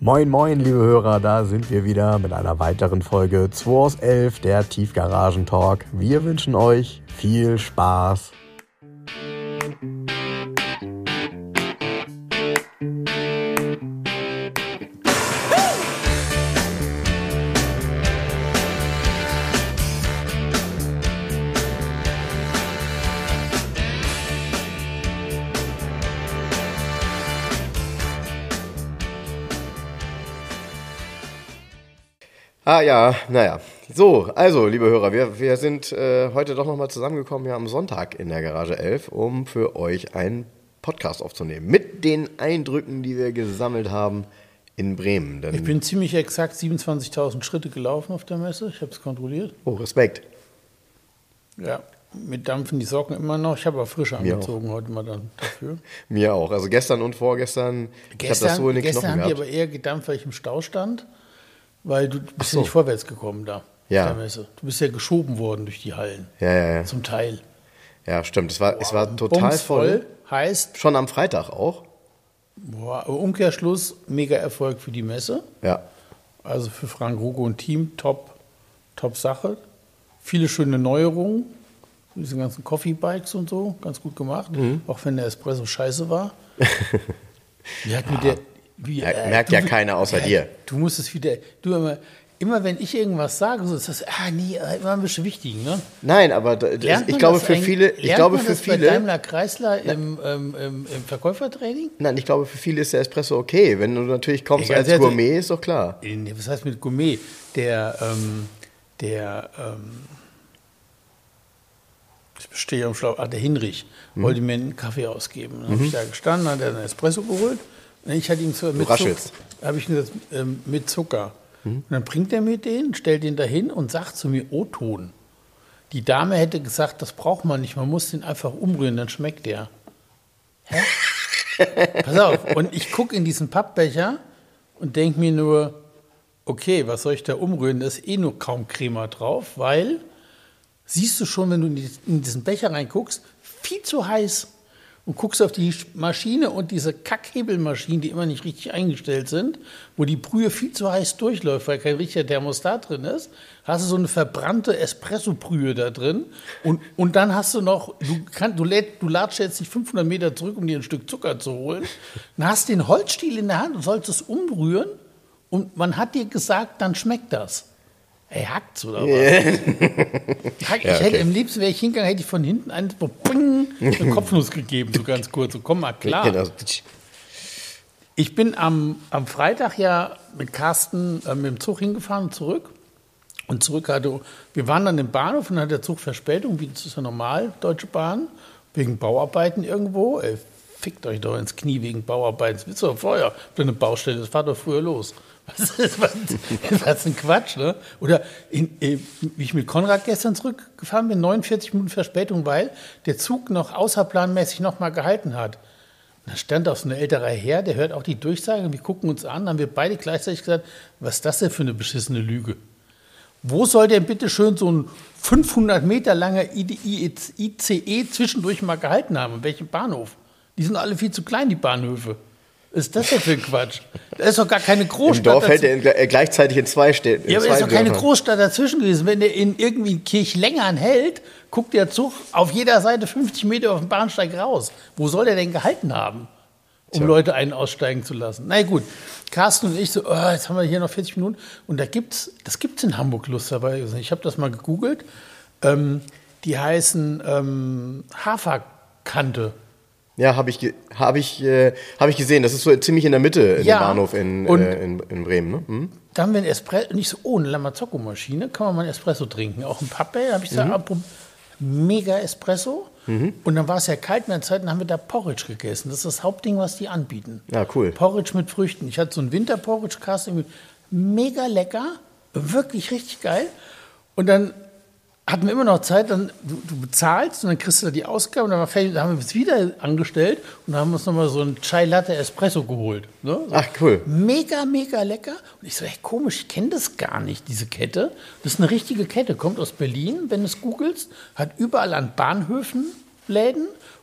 Moin moin liebe Hörer, da sind wir wieder mit einer weiteren Folge 2 aus 11, der Tiefgaragen-Talk. Wir wünschen euch viel Spaß. So, also, liebe Hörer, wir sind heute doch nochmal zusammengekommen hier am Sonntag in der Garage 11, um für euch einen Podcast aufzunehmen. Mit den Eindrücken, die wir gesammelt haben in Bremen. Denn ich bin ziemlich exakt 27.000 Schritte gelaufen auf der Messe, ich habe es kontrolliert. Oh, Respekt. Ja, mit dampfen die Socken immer noch. Ich habe aber frische angezogen heute mal dann dafür. Mir auch, also gestern und vorgestern, ich habe das so in den Knochen gehabt. Gestern haben die aber eher gedampft, weil ich im Stau stand, weil du bist ja nicht vorwärts gekommen da. Ja. Der Messe. Du bist ja geschoben worden durch die Hallen. Ja. Zum Teil. Ja, stimmt. Es war total voll. Heißt. Schon am Freitag auch. Umkehrschluss, mega Erfolg für die Messe. Ja. Also für Frank Rugo und Team, top Sache. Viele schöne Neuerungen. Diese ganzen Coffee-Bikes und so, ganz gut gemacht. Auch wenn der Espresso scheiße war. Merkt ja keiner außer dir. Du musst es wieder. Immer wenn ich irgendwas sage, so ist das immer ein bisschen wichtig, ne? Nein, aber ich glaube für viele. Bei Daimler Chrysler im Verkäufertraining? Nein, ich glaube für viele ist der Espresso okay. Wenn du natürlich kommst als Gourmet, ist doch klar. Was heißt mit Gourmet? Ich stehe am Schlauch. Der Hinrich wollte mir einen Kaffee ausgeben. Dann habe ich da gestanden, hat er einen Espresso geholt. Und ich hatte ihm mit Zucker. Und dann bringt er mir den, stellt ihn dahin und sagt zu mir, O-Ton. Die Dame hätte gesagt, das braucht man nicht, man muss den einfach umrühren, dann schmeckt der. Hä? Pass auf, und ich gucke in diesen Pappbecher und denke mir nur, okay, was soll ich da umrühren? Da ist nur kaum Crema drauf, weil, siehst du schon, wenn du in diesen Becher reinguckst, viel zu heiß. Und guckst auf die Maschine und diese Kackhebelmaschinen, die immer nicht richtig eingestellt sind, wo die Brühe viel zu heiß durchläuft, weil kein richtiger Thermostat drin ist, hast du so eine verbrannte Espresso-Brühe da drin und dann hast du noch, du latschst jetzt nicht 500 Meter zurück, um dir ein Stück Zucker zu holen, dann hast du den Holzstiel in der Hand und sollst es umrühren und man hat dir gesagt, dann schmeckt das. Ey, hackt's oder was? Hätte im liebsten, wäre ich hingegangen, hätte ich von hinten eine Kopfnuss gegeben, so ganz kurz. So, komm mal klar. Ich bin am Freitag ja mit Carsten mit dem Zug hingefahren und zurück. Und wir waren dann im Bahnhof und dann hat der Zug Verspätung, wie das ist ja normal, Deutsche Bahn, wegen Bauarbeiten irgendwo. Ey, fickt euch doch ins Knie wegen Bauarbeiten. Das ist doch vorher eine Baustelle, das fahrt doch früher los. Was ist ein Quatsch, ne? Oder wie ich mit Konrad gestern zurückgefahren bin, 49 Minuten Verspätung, weil der Zug noch außerplanmäßig noch mal gehalten hat. Da stand auch so ein älterer Herr, der hört auch die Durchsage, wir gucken uns an, haben wir beide gleichzeitig gesagt, was ist das denn für eine beschissene Lüge? Wo soll denn bitte schön so ein 500 Meter langer ICE zwischendurch mal gehalten haben? In welchem Bahnhof? Die sind alle viel zu klein, die Bahnhöfe. Was ist das denn für ein Quatsch? Da ist doch gar keine Großstadt. Im Dorf hält er gleichzeitig in zwei Städten. Ja, aber da ist doch keine Großstadt dazwischen gewesen. Wenn der in irgendwie Kirchlängern hält, guckt der Zug auf jeder Seite 50 Meter auf dem Bahnsteig raus. Wo soll der denn gehalten haben, um Leute einen aussteigen zu lassen? Na gut, Carsten und ich so, jetzt haben wir hier noch 40 Minuten. Und das gibt's in Hamburg lustigerweise. Ich habe das mal gegoogelt. Die heißen Haferkante. Ja, habe ich gesehen. Das ist so ziemlich in der Mitte in dem Bahnhof in Bremen. Ne? Da haben wir ein Espresso, nicht so, eine Lamazocco-Maschine, kann man mal ein Espresso trinken. Auch ein Pappbecher, habe ich gesagt, mega Espresso. Und dann war es ja kalt in der Zeit und haben wir da Porridge gegessen. Das ist das Hauptding, was die anbieten. Ja, cool. Porridge mit Früchten. Ich hatte so einen Winter-Porridge-Casting, mega lecker, wirklich richtig geil. Und dann hatten wir immer noch Zeit, dann du bezahlst und dann kriegst du da die Ausgabe und dann haben wir es wieder angestellt und dann haben wir uns nochmal so einen Chai Latte Espresso geholt. Ne? So ach, cool. Mega, mega lecker. Und ich so, echt komisch, ich kenne das gar nicht, diese Kette. Das ist eine richtige Kette, kommt aus Berlin, wenn du es googelst, hat überall an Bahnhöfen Läden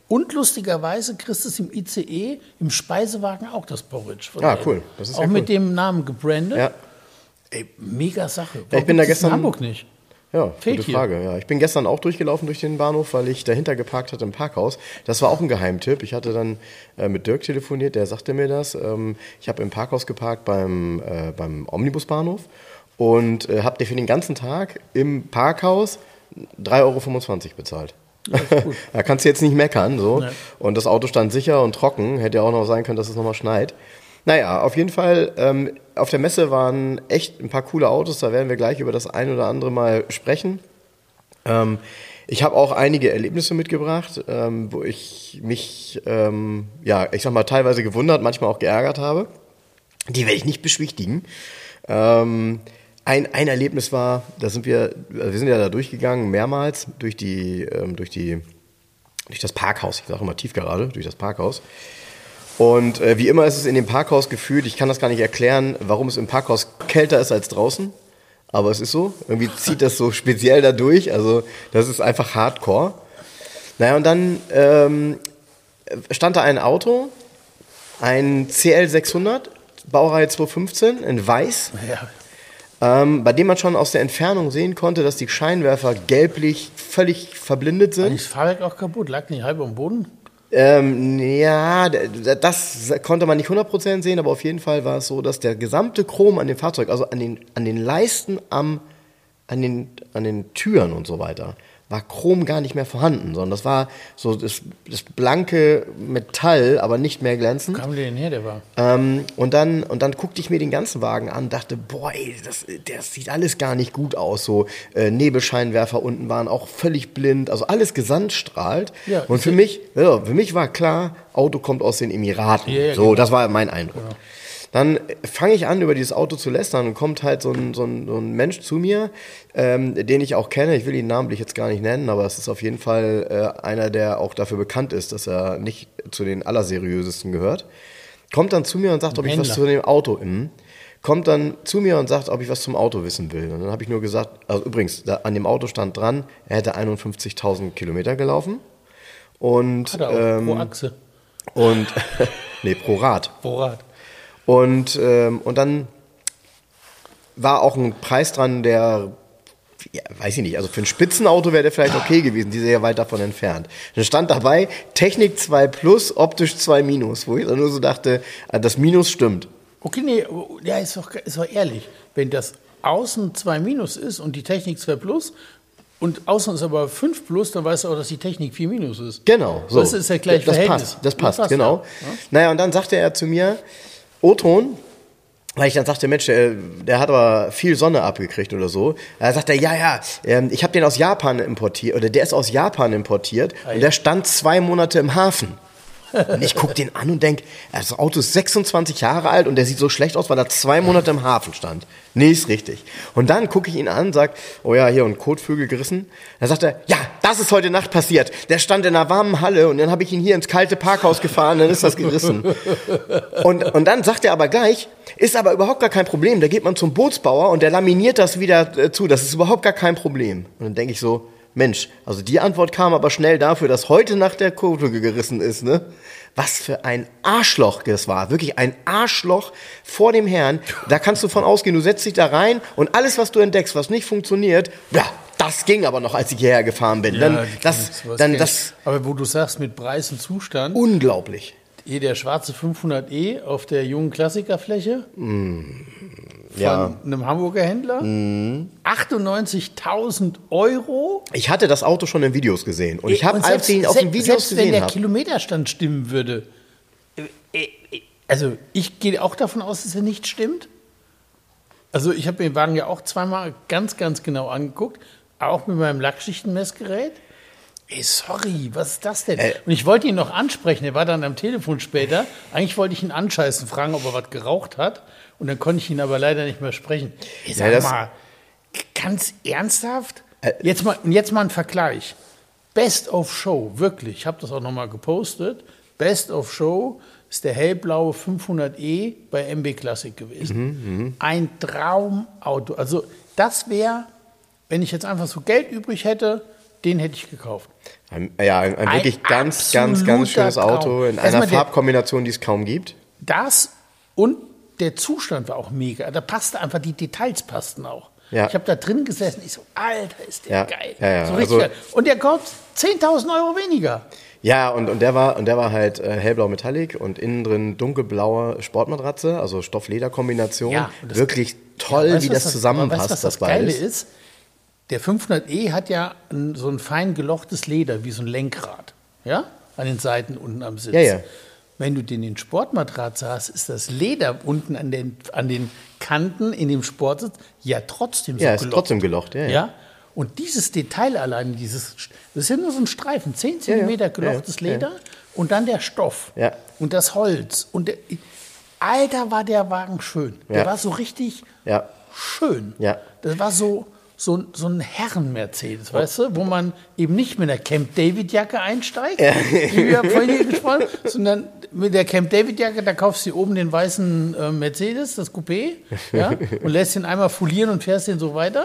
Und lustigerweise kriegst du es im ICE, im Speisewagen auch, das Porridge. Cool. Das ist auch mit dem Namen gebrandet. Ja. Ey, mega Sache. Ja, ich bin da gestern in Hamburg nicht. Ja, Fehlt gute hier. Frage. Ja, ich bin gestern auch durchgelaufen durch den Bahnhof, weil ich dahinter geparkt hatte im Parkhaus. Das war auch ein Geheimtipp. Ich hatte dann mit Dirk telefoniert, der sagte mir das. Ich habe im Parkhaus geparkt beim Omnibusbahnhof und habe dir für den ganzen Tag im Parkhaus 3,25 € bezahlt. Da kannst du jetzt nicht meckern. So. Nee. Und das Auto stand sicher und trocken. Hätte ja auch noch sein können, dass es nochmal schneit. Naja, auf jeden Fall, auf der Messe waren echt ein paar coole Autos, da werden wir gleich über das ein oder andere mal sprechen. Ich habe auch einige Erlebnisse mitgebracht, wo ich mich, ich sag mal, teilweise gewundert, manchmal auch geärgert habe. Die werde ich nicht beschwichtigen. Ein Erlebnis war, wir sind ja da durchgegangen, mehrmals durch das Parkhaus, ich sage immer Tiefgarage, durch das Parkhaus. Und wie immer ist es in dem Parkhaus gefühlt, ich kann das gar nicht erklären, warum es im Parkhaus kälter ist als draußen, aber es ist so, irgendwie zieht das so speziell da durch, also das ist einfach Hardcore. Naja, und dann stand da ein Auto, ein CL600, Baureihe 215, in weiß, bei dem man schon aus der Entfernung sehen konnte, dass die Scheinwerfer gelblich völlig verblindet sind. War das Fahrwerk auch kaputt? Lag nicht halb am Boden? Das konnte man nicht 100% sehen, aber auf jeden Fall war es so, dass der gesamte Chrom an dem Fahrzeug, also an den Leisten, an den Türen und so weiter, war Chrom gar nicht mehr vorhanden, sondern das war so das blanke Metall, aber nicht mehr glänzend. Wo kam der denn her, der war? Und dann guckte ich mir den ganzen Wagen an und dachte, boah, ey, das sieht alles gar nicht gut aus. So Nebelscheinwerfer unten waren auch völlig blind, also alles gesandstrahlt. Ja, und für mich war klar, Auto kommt aus den Emiraten. Ja, so, genau. Das war mein Eindruck. Genau. Dann fange ich an, über dieses Auto zu lästern und kommt halt so ein Mensch zu mir, den ich auch kenne. Ich will ihn namentlich jetzt gar nicht nennen, aber es ist auf jeden Fall einer, der auch dafür bekannt ist, dass er nicht zu den allerseriösesten gehört. Kommt dann zu mir und sagt, ob ich was zu dem Auto... Kommt dann zu mir und sagt, ob ich was zum Auto wissen will. Und dann habe ich nur gesagt, also übrigens, an dem Auto stand dran, er hätte 51.000 Kilometer gelaufen. Und, hat er auch pro Achse. Und, nee, pro Rad. Pro Rad. Und dann war auch ein Preis dran, der, ja, weiß ich nicht, also für ein Spitzenauto wäre der vielleicht okay gewesen, die sind ja weit davon entfernt. Dann stand dabei, Technik 2 Plus, optisch 2 Minus, wo ich dann nur so dachte, das Minus stimmt. Okay, nee, ja, ist doch ehrlich. Wenn das außen 2 Minus ist und die Technik 2 Plus und außen ist aber 5 Plus, dann weißt du auch, dass die Technik 4 Minus ist. Genau, so. Das ist ja gleich Verhältnis. Das passt, genau. Ja. Naja, und dann sagte er zu mir, O-Ton, weil ich dann sagte, Mensch, der hat aber viel Sonne abgekriegt oder so. Da sagt er, ich habe den aus Japan importiert, oder der ist aus Japan importiert und der stand 2 Monate im Hafen. Und ich gucke den an und denke, das Auto ist 26 Jahre alt und der sieht so schlecht aus, weil er 2 Monate im Hafen stand. Nee, ist richtig. Und dann gucke ich ihn an und sage, oh ja, hier, und Kotvögel gerissen. Dann sagt er, ja, das ist heute Nacht passiert. Der stand in einer warmen Halle und dann habe ich ihn hier ins kalte Parkhaus gefahren, dann ist das gerissen. Und dann sagt er aber gleich, ist aber überhaupt gar kein Problem. Da geht man zum Bootsbauer und der laminiert das wieder zu. Das ist überhaupt gar kein Problem. Und dann denke ich so, Mensch, also die Antwort kam aber schnell dafür, dass heute Nacht der Kotvögel gerissen ist, ne? Was für ein Arschloch das war. Wirklich ein Arschloch vor dem Herrn. Da kannst du von ausgehen, du setzt dich da rein und alles, was du entdeckst, was nicht funktioniert, ja, das ging aber noch, als ich hierher gefahren bin. Ja, aber wo du sagst, mit Preis und Zustand. Unglaublich. Der schwarze 500e auf der jungen Klassikerfläche. Von einem Hamburger Händler. 98.000 €. Ich hatte das Auto schon in Videos gesehen. Und ich habe, als ich ihn auf den Videos selbst gesehen habe... wenn der Kilometerstand stimmen würde. Also ich gehe auch davon aus, dass er nicht stimmt. Also ich habe mir den Wagen ja auch zweimal ganz, ganz genau angeguckt. Auch mit meinem Lackschichtenmessgerät. Ey, sorry, was ist das denn? Und ich wollte ihn noch ansprechen. Er war dann am Telefon später. Eigentlich wollte ich ihn anscheißen, fragen, ob er was geraucht hat. Und dann konnte ich ihn aber leider nicht mehr sprechen. Ich sag mal, ganz ernsthaft? Jetzt mal ein Vergleich. Best of Show, wirklich. Ich habe das auch nochmal gepostet. Best of Show ist der hellblaue 500e bei MB Classic gewesen. Ein Traumauto. Also das wäre, wenn ich jetzt einfach so Geld übrig hätte, den hätte ich gekauft. Ein wirklich ganz schönes Auto in einer Farbkombination, die es kaum gibt. Das und der Zustand war auch mega. Da passte einfach, die Details passten auch. Ja. Ich habe da drin gesessen, ich so, Alter, ist der geil. Ja. So richtig geil. Und der kostet 10.000 Euro weniger. Ja, und der war halt hellblau Metallic und innen drin dunkelblaue Sportmatratze, also Stoff-Leder-Kombination. Ja, wirklich toll, wie das zusammenpasst. Was das Geile ist? Der 500e hat ja so ein fein gelochtes Leder, wie so ein Lenkrad, ja, an den Seiten unten am Sitz. Ja. Wenn du den in Sportmatratze hast, ist das Leder unten an den Kanten in dem Sportsitz ja trotzdem so gelocht. Ja, ist trotzdem gelocht, ja. Und dieses Detail allein, das ist ja nur so ein Streifen, 10 cm gelochtes Leder und dann der Stoff und das Holz. Und Alter, war der Wagen schön. Der war so richtig schön. Ja. Das war so ein Herren-Mercedes, weißt du, wo man eben nicht mit der Camp David-Jacke einsteigt, wie wir vorhin hier gesprochen haben, sondern mit der Camp David-Jacke, da kaufst du oben den weißen Mercedes, das Coupé, und lässt ihn einmal folieren und fährst den so weiter.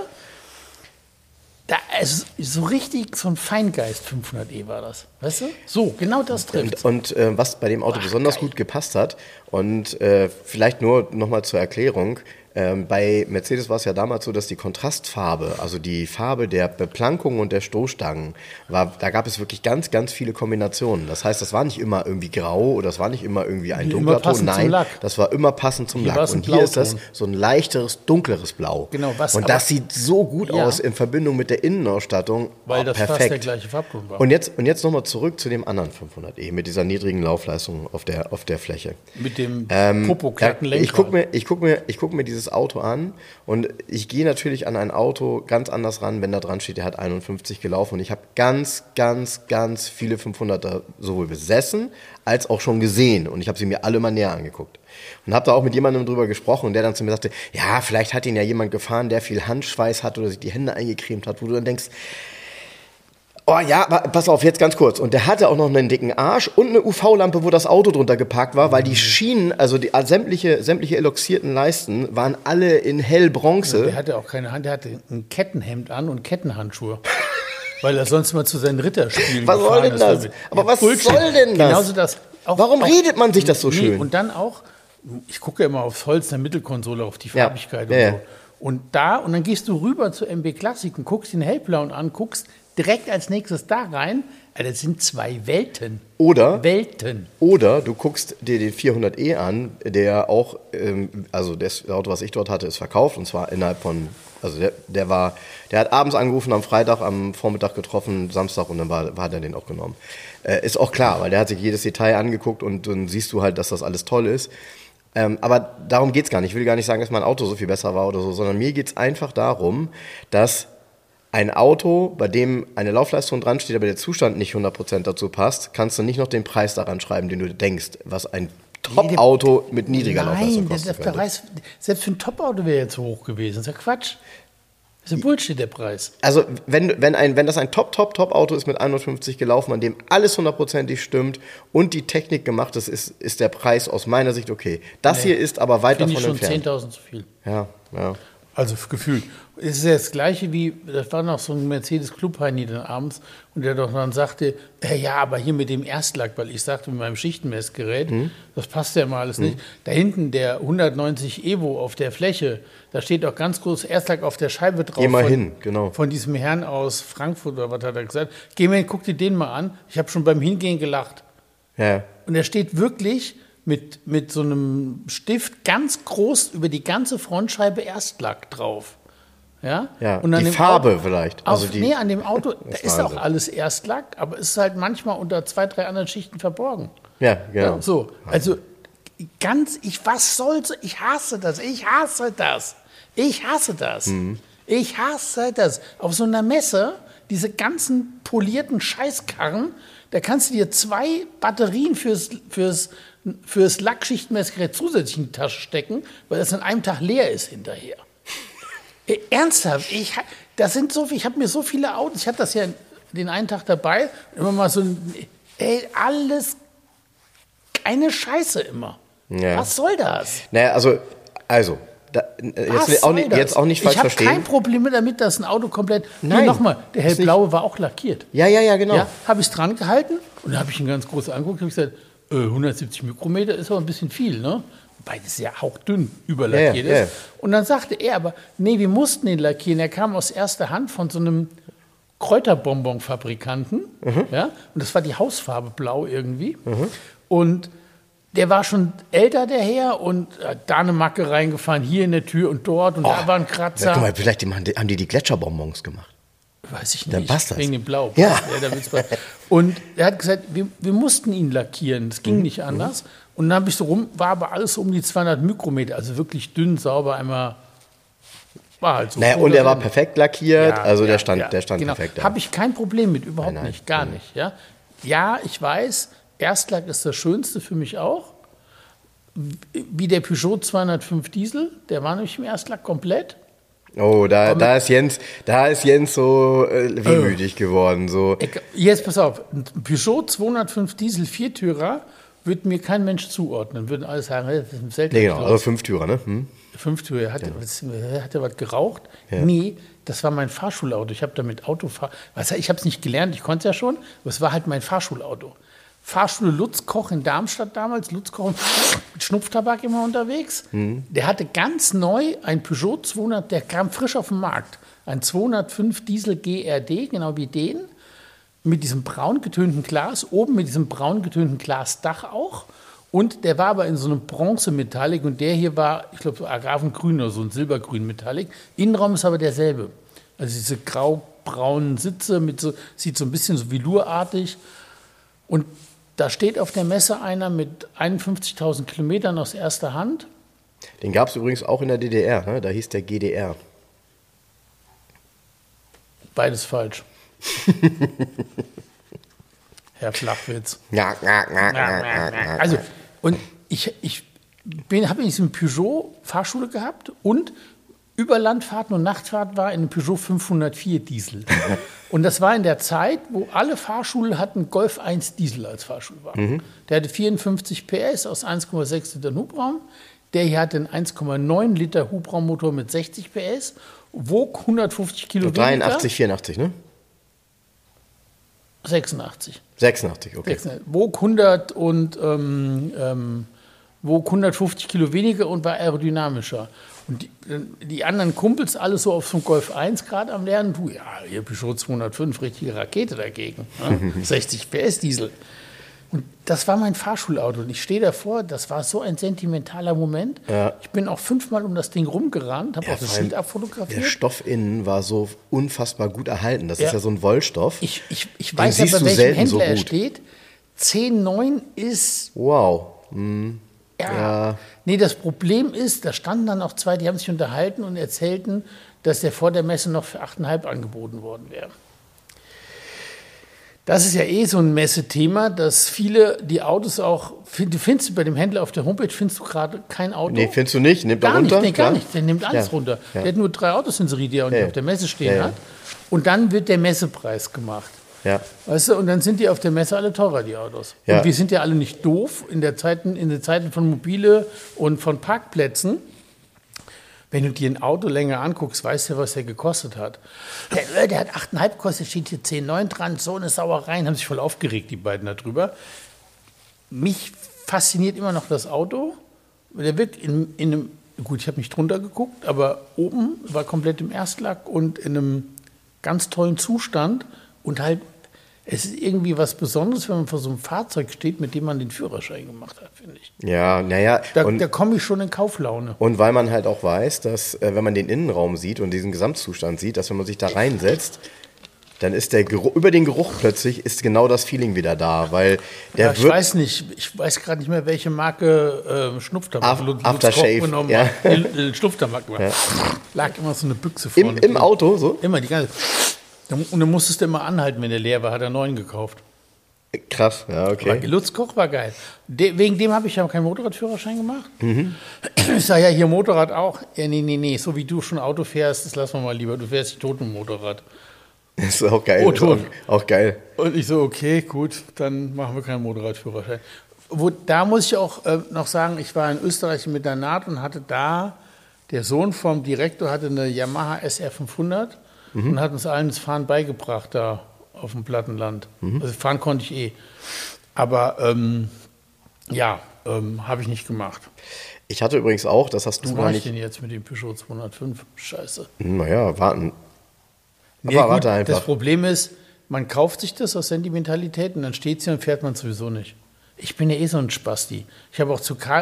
Da ist so richtig so ein Feingeist 500e war das, weißt du? So, genau das trifft. Und was bei dem Auto besonders gut gepasst hat, und vielleicht nur nochmal zur Erklärung, bei Mercedes war es ja damals so, dass die Kontrastfarbe, also die Farbe der Beplankung und der Stoßstangen, da gab es wirklich ganz, ganz viele Kombinationen. Das heißt, das war nicht immer irgendwie grau oder das war nicht immer irgendwie ein dunkler Ton. Nein, das war immer passend zum Lack. Und hier ist das so ein leichteres, dunkleres Blau. Genau, und das sieht so gut aus in Verbindung mit der Innenausstattung. Weil das perfekt. Fast der gleiche Farbton war. Und jetzt nochmal zurück zu dem anderen 500e mit dieser niedrigen Laufleistung auf der Fläche. Mit dem popoknacken Lenkrad. Ich guck mir dieses Auto an und ich gehe natürlich an ein Auto ganz anders ran, wenn da dran steht, der hat 51 gelaufen, und ich habe ganz, ganz, ganz viele 500er sowohl besessen als auch schon gesehen, und ich habe sie mir alle mal näher angeguckt und habe da auch mit jemandem drüber gesprochen, und der dann zu mir sagte, ja, vielleicht hat ihn ja jemand gefahren, der viel Handschweiß hat oder sich die Hände eingecremt hat, wo du dann denkst, oh ja, pass auf, jetzt ganz kurz. Und der hatte auch noch einen dicken Arsch und eine UV-Lampe, wo das Auto drunter geparkt war, weil die Schienen, also die sämtliche eloxierten Leisten, waren alle in hellbronze. Der hatte auch keine Hand, der hatte ein Kettenhemd an und Kettenhandschuhe. Weil er sonst mal zu seinen Ritterspielen was soll denn das? Aber was soll denn das? Genauso das. Warum redet man sich das so schön? Und dann auch, ich gucke ja immer aufs Holz der Mittelkonsole, auf die Farbigkeit und so. Und dann gehst du rüber zu MB Classic und guckst den hellblauen an, guckst direkt als nächstes da rein. Das sind zwei Welten. Oder du guckst dir den 400e an, der auch, also das Auto, was ich dort hatte, ist verkauft, und zwar innerhalb von, also der hat abends angerufen, am Freitag, am Vormittag getroffen, Samstag, und dann hat er den auch genommen. Ist auch klar, weil der hat sich jedes Detail angeguckt, und dann siehst du halt, dass das alles toll ist. Aber darum geht's gar nicht. Ich will gar nicht sagen, dass mein Auto so viel besser war oder so, sondern mir geht's einfach darum, dass ein Auto, bei dem eine Laufleistung dran steht, aber der Zustand nicht 100% dazu passt, kannst du nicht noch den Preis daran schreiben, den du denkst, was ein Top-Auto mit niedriger Laufleistung kostet. Der Preis, selbst für ein Top-Auto wäre jetzt hoch gewesen. Das ist ja Quatsch. Das ist ja Bullshit, der Preis. Also wenn das ein Top-Auto ist mit 51 gelaufen, an dem alles 100%ig stimmt und die Technik gemacht ist der Preis aus meiner Sicht okay. Das hier ist aber weit davon entfernt. Finde ich schon 10.000 zu viel. Ja. Also gefühlt. Es ist ja das Gleiche wie, das war noch so ein Mercedes-Club-Heini dann abends, und der doch dann sagte, ja, aber hier mit dem Erstlack, weil ich sagte, mit meinem Schichtenmessgerät, das passt ja mal alles nicht. Da hinten der 190 Evo auf der Fläche, da steht auch ganz groß Erstlack auf der Scheibe drauf. Geh mal hin, genau. Von diesem Herrn aus Frankfurt, oder was hat er gesagt. Geh mal hin, guck dir den mal an. Ich habe schon beim Hingehen gelacht. Ja. Und er steht wirklich mit so einem Stift ganz groß über die ganze Frontscheibe Erstlack drauf. Ja? Und die Farbe Auto, vielleicht. Also an dem Auto, da ist auch alles Erstlack, aber es ist halt manchmal unter 2, 3 anderen Schichten verborgen. Ja, genau. Ja, so, also was soll's, ich hasse das. Ich hasse das. Auf so einer Messe, diese ganzen polierten Scheißkarren, da kannst du dir 2 Batterien fürs Lackschichtmessgerät zusätzlich in die Tasche stecken, weil das an einem Tag leer ist hinterher. Ernsthaft, ich habe mir so viele Autos, ich hatte das ja den einen Tag dabei, immer mal so alles eine Scheiße immer. Ja. Was soll das? Naja, also jetzt auch nicht falsch verstehen. Ich habe kein Problem damit, dass ein Auto komplett... Nein, nochmal, der hellblaue war auch lackiert. Ja, genau. Ja, habe ich es dran gehalten und dann habe ich ihn ganz groß angeguckt und habe gesagt, 170 Mikrometer ist aber ein bisschen viel, ne? Wobei das ja hauchdünn überlackiert ist. Und dann sagte er aber, nee, wir mussten den lackieren. Er kam aus erster Hand von so einem Kräuterbonbon-Fabrikanten. Ja? Und das war die Hausfarbe blau irgendwie. Und der war schon älter, der Herr, und hat da eine Macke reingefahren, hier in der Tür und dort. Und da war ein Kratzer. Guck mal, vielleicht haben die Gletscherbonbons gemacht. Weiß ich nicht. Dann passt das. Wegen dem Blau. Ja. Und er hat gesagt, wir mussten ihn lackieren. Das ging nicht anders. Und dann habe ich war aber alles so um die 200 Mikrometer. Also wirklich dünn, sauber, einmal. War halt so. Naja, und er war perfekt lackiert. Der stand genau. perfekt. Habe ich kein Problem mit, überhaupt Nein. nicht, gar nicht. Ja, ich weiß, Erstlack ist das Schönste für mich auch. Wie der Peugeot 205 Diesel, der war nämlich im Erstlack komplett. Oh, da ist Jens so wehmütig geworden. So. Jetzt pass auf, ein Peugeot 205 Diesel Viertürer würde mir kein Mensch zuordnen. Würden alle sagen, das ist ein seltener. Nee, genau, also Fünftürer, ne? Fünftürer, hat er was geraucht? Ja. Nee, das war mein Fahrschulauto. Ich habe damit ich habe es nicht gelernt, ich konnte es ja schon, aber es war halt mein Fahrschulauto. Fahrschule Lutz Koch in Darmstadt damals, Lutz Koch mit Schnupftabak immer unterwegs. Der hatte ganz neu ein Peugeot 200, der kam frisch auf den Markt. Ein 205 Diesel GRD, genau wie den, mit diesem braun getönten Glas, oben mit diesem braun getönten Glasdach auch. Und der war aber in so einem Bronzemetallic und der hier war, ich glaube, so Agavengrün oder so ein Silbergrün Metallic. Innenraum ist aber derselbe. Also diese grau-braunen Sitze, sieht so ein bisschen so velourartig. Und da steht auf der Messe einer mit 51.000 Kilometern aus erster Hand. Den gab es übrigens auch in der DDR, ne? Da hieß der GDR. Beides falsch. Herr Flachwitz. Also, und ich habe in diesem Peugeot Fahrschule gehabt und über Landfahrten und Nachtfahrt war in einem Peugeot 504 Diesel. Und das war in der Zeit, wo alle Fahrschulen hatten Golf 1 Diesel als Fahrschulwagen. Der hatte 54 PS aus 1,6 Liter Hubraum. Der hier hatte einen 1,9 Liter Hubraummotor mit 60 PS, wog 150 Kilo weniger. 83, 84, ne? 86. 86, okay. 86. Wog 150 Kilo weniger und war aerodynamischer. Und die anderen Kumpels, alles so auf so einem Golf 1 gerade am Lernen, ihr Peugeot 205, richtige Rakete dagegen. Ne? 60 PS Diesel. Und das war mein Fahrschulauto. Und ich stehe davor, das war so ein sentimentaler Moment. Ja. Ich bin auch 5-mal um das Ding rumgerannt, habe auch das Schild abfotografiert. Der Stoff innen war so unfassbar gut erhalten. Das ist ja so ein Wollstoff. Ich weiß ja, bei welchem Händler er steht. 10,9 ist... Wow. Ja. Nee, das Problem ist, da standen dann auch zwei, die haben sich unterhalten und erzählten, dass der vor der Messe noch für 8,5 angeboten worden wäre. Das ist ja so ein Messethema, dass viele die Autos auch, du findest bei dem Händler auf der Homepage, findest du gerade kein Auto. Nee, findest du nicht? Nimmt er runter? Nee, gar nicht. Der nimmt alles runter. Ja. Der hat nur 3 Autos inseriert, die er auf der Messe stehen hat. Und dann wird der Messepreis gemacht. Ja. Weißt du, und dann sind die auf der Messe alle teurer, die Autos. Ja. Und wir sind ja alle nicht doof in den Zeiten von Mobile und von Parkplätzen. Wenn du dir ein Auto länger anguckst, weißt du, was der gekostet hat. Der hat 8,5 gekostet, steht hier 10,9 dran, so eine Sauerei. Haben sich voll aufgeregt, die beiden darüber. Mich fasziniert immer noch das Auto. Der wird in einem, gut, ich habe nicht drunter geguckt, aber oben war komplett im Erstlack und in einem ganz tollen Zustand. Und halt, es ist irgendwie was Besonderes, wenn man vor so einem Fahrzeug steht, mit dem man den Führerschein gemacht hat, finde ich. Ja, naja. Da komme ich schon in Kauflaune. Und weil man halt auch weiß, dass, wenn man den Innenraum sieht und diesen Gesamtzustand sieht, dass wenn man sich da reinsetzt, dann ist der Geruch, über den Geruch plötzlich ist genau das Feeling wieder da, weil der ich weiß nicht, ich weiß gerade nicht mehr, welche Marke Schnupftabak Aftershave genommen ja. hat. Schnupftabak war. Ja. Lag immer so eine Büchse vorne. Im Auto so? Immer, die ganze. Und dann musstest du immer anhalten, wenn der leer war, hat er 9 gekauft. Krass, ja, okay. Lutz Koch war geil. Wegen dem habe ich ja keinen Motorradführerschein gemacht. Ich sage ja, hier Motorrad auch. Ja, nee, so wie du schon Auto fährst, das lassen wir mal lieber. Du fährst dich tot mit dem Motorrad. Das ist auch geil. Auch geil. Und ich so, okay, gut, dann machen wir keinen Motorradführerschein. Da muss ich auch noch sagen, ich war in Österreich mit der Naht und hatte da Der Sohn vom Direktor hatte eine Yamaha SR500 und hat uns allen das Fahren beigebracht da auf dem Plattenland. Also fahren konnte ich eh. Aber habe ich nicht gemacht. Ich hatte übrigens auch, das hast du Was gar mache ich nicht. denn jetzt mit dem Peugeot 205? Scheiße. Naja, warten. Nee, Aber gut, warte einfach. das Problem ist, man kauft sich das aus Sentimentalität und dann steht es hier und fährt man sowieso nicht. Ich bin ja eh so ein Spasti. Ich habe auch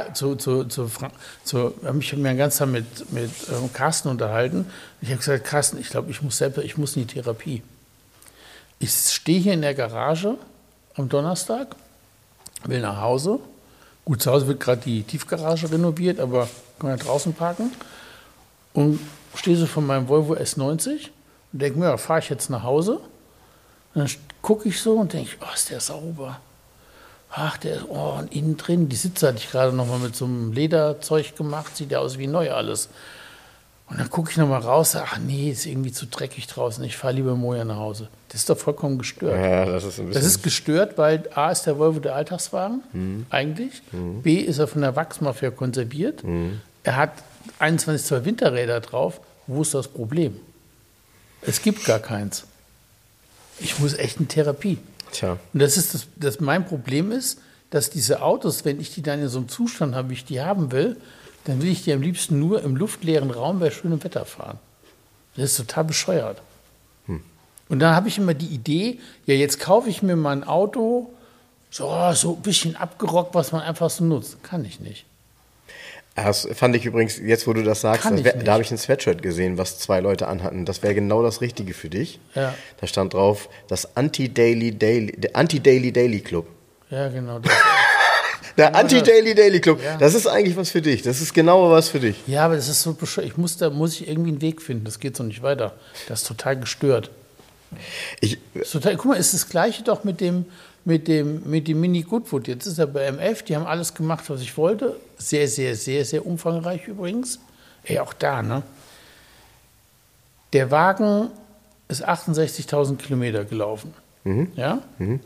mich den ganzen Tag mit Carsten unterhalten. Ich habe gesagt, Carsten, ich glaube, ich muss in die Therapie. Ich stehe hier in der Garage am Donnerstag, will nach Hause. Gut, zu Hause wird gerade die Tiefgarage renoviert, aber kann man ja draußen parken. Und stehe so von meinem Volvo S90 und denke mir, ja, fahre ich jetzt nach Hause. Und dann gucke ich so und denke, oh, ist der sauber. Ach, der ist, und innen drin, die Sitze hatte ich gerade noch mal mit so einem Lederzeug gemacht, sieht ja aus wie neu alles. Und dann gucke ich noch mal raus, sage, ach nee, ist irgendwie zu dreckig draußen, ich fahre lieber Moja nach Hause. Das ist doch vollkommen gestört. Ja, das ist ein bisschen. Das ist gestört, weil A ist der Volvo der Alltagswagen, eigentlich. B ist er von der Wachsmafia konserviert. Er hat 21 Zoll Winterräder drauf. Wo ist das Problem? Es gibt gar keins. Ich muss echt in Therapie. Tja. Und das ist mein Problem ist, dass diese Autos, wenn ich die dann in so einem Zustand habe, wie ich die haben will, dann will ich die am liebsten nur im luftleeren Raum bei schönem Wetter fahren. Das ist total bescheuert. Und dann habe ich immer die Idee, ja, jetzt kaufe ich mir mal ein Auto, so ein bisschen abgerockt, was man einfach so nutzt. Kann ich nicht. Das fand ich übrigens, jetzt wo du das sagst, da habe ich ein Sweatshirt gesehen, was 2 Leute anhatten. Das wäre genau das Richtige für dich. Ja. Da stand drauf, das Anti-Daily Club. Ja, genau. Das. Der Anti-Daily Club. Ja. Das ist eigentlich was für dich. Das ist genau was für dich. Ja, aber das ist so bescheuert. Da muss ich irgendwie einen Weg finden. Das geht so nicht weiter. Das ist total gestört. Guck mal, ist das Gleiche doch mit dem Mini Goodwood. Jetzt ist er bei MF, die haben alles gemacht, was ich wollte. Sehr, sehr, sehr, sehr umfangreich übrigens. Ey, auch da, ne? Der Wagen ist 68.000 Kilometer gelaufen. Ja?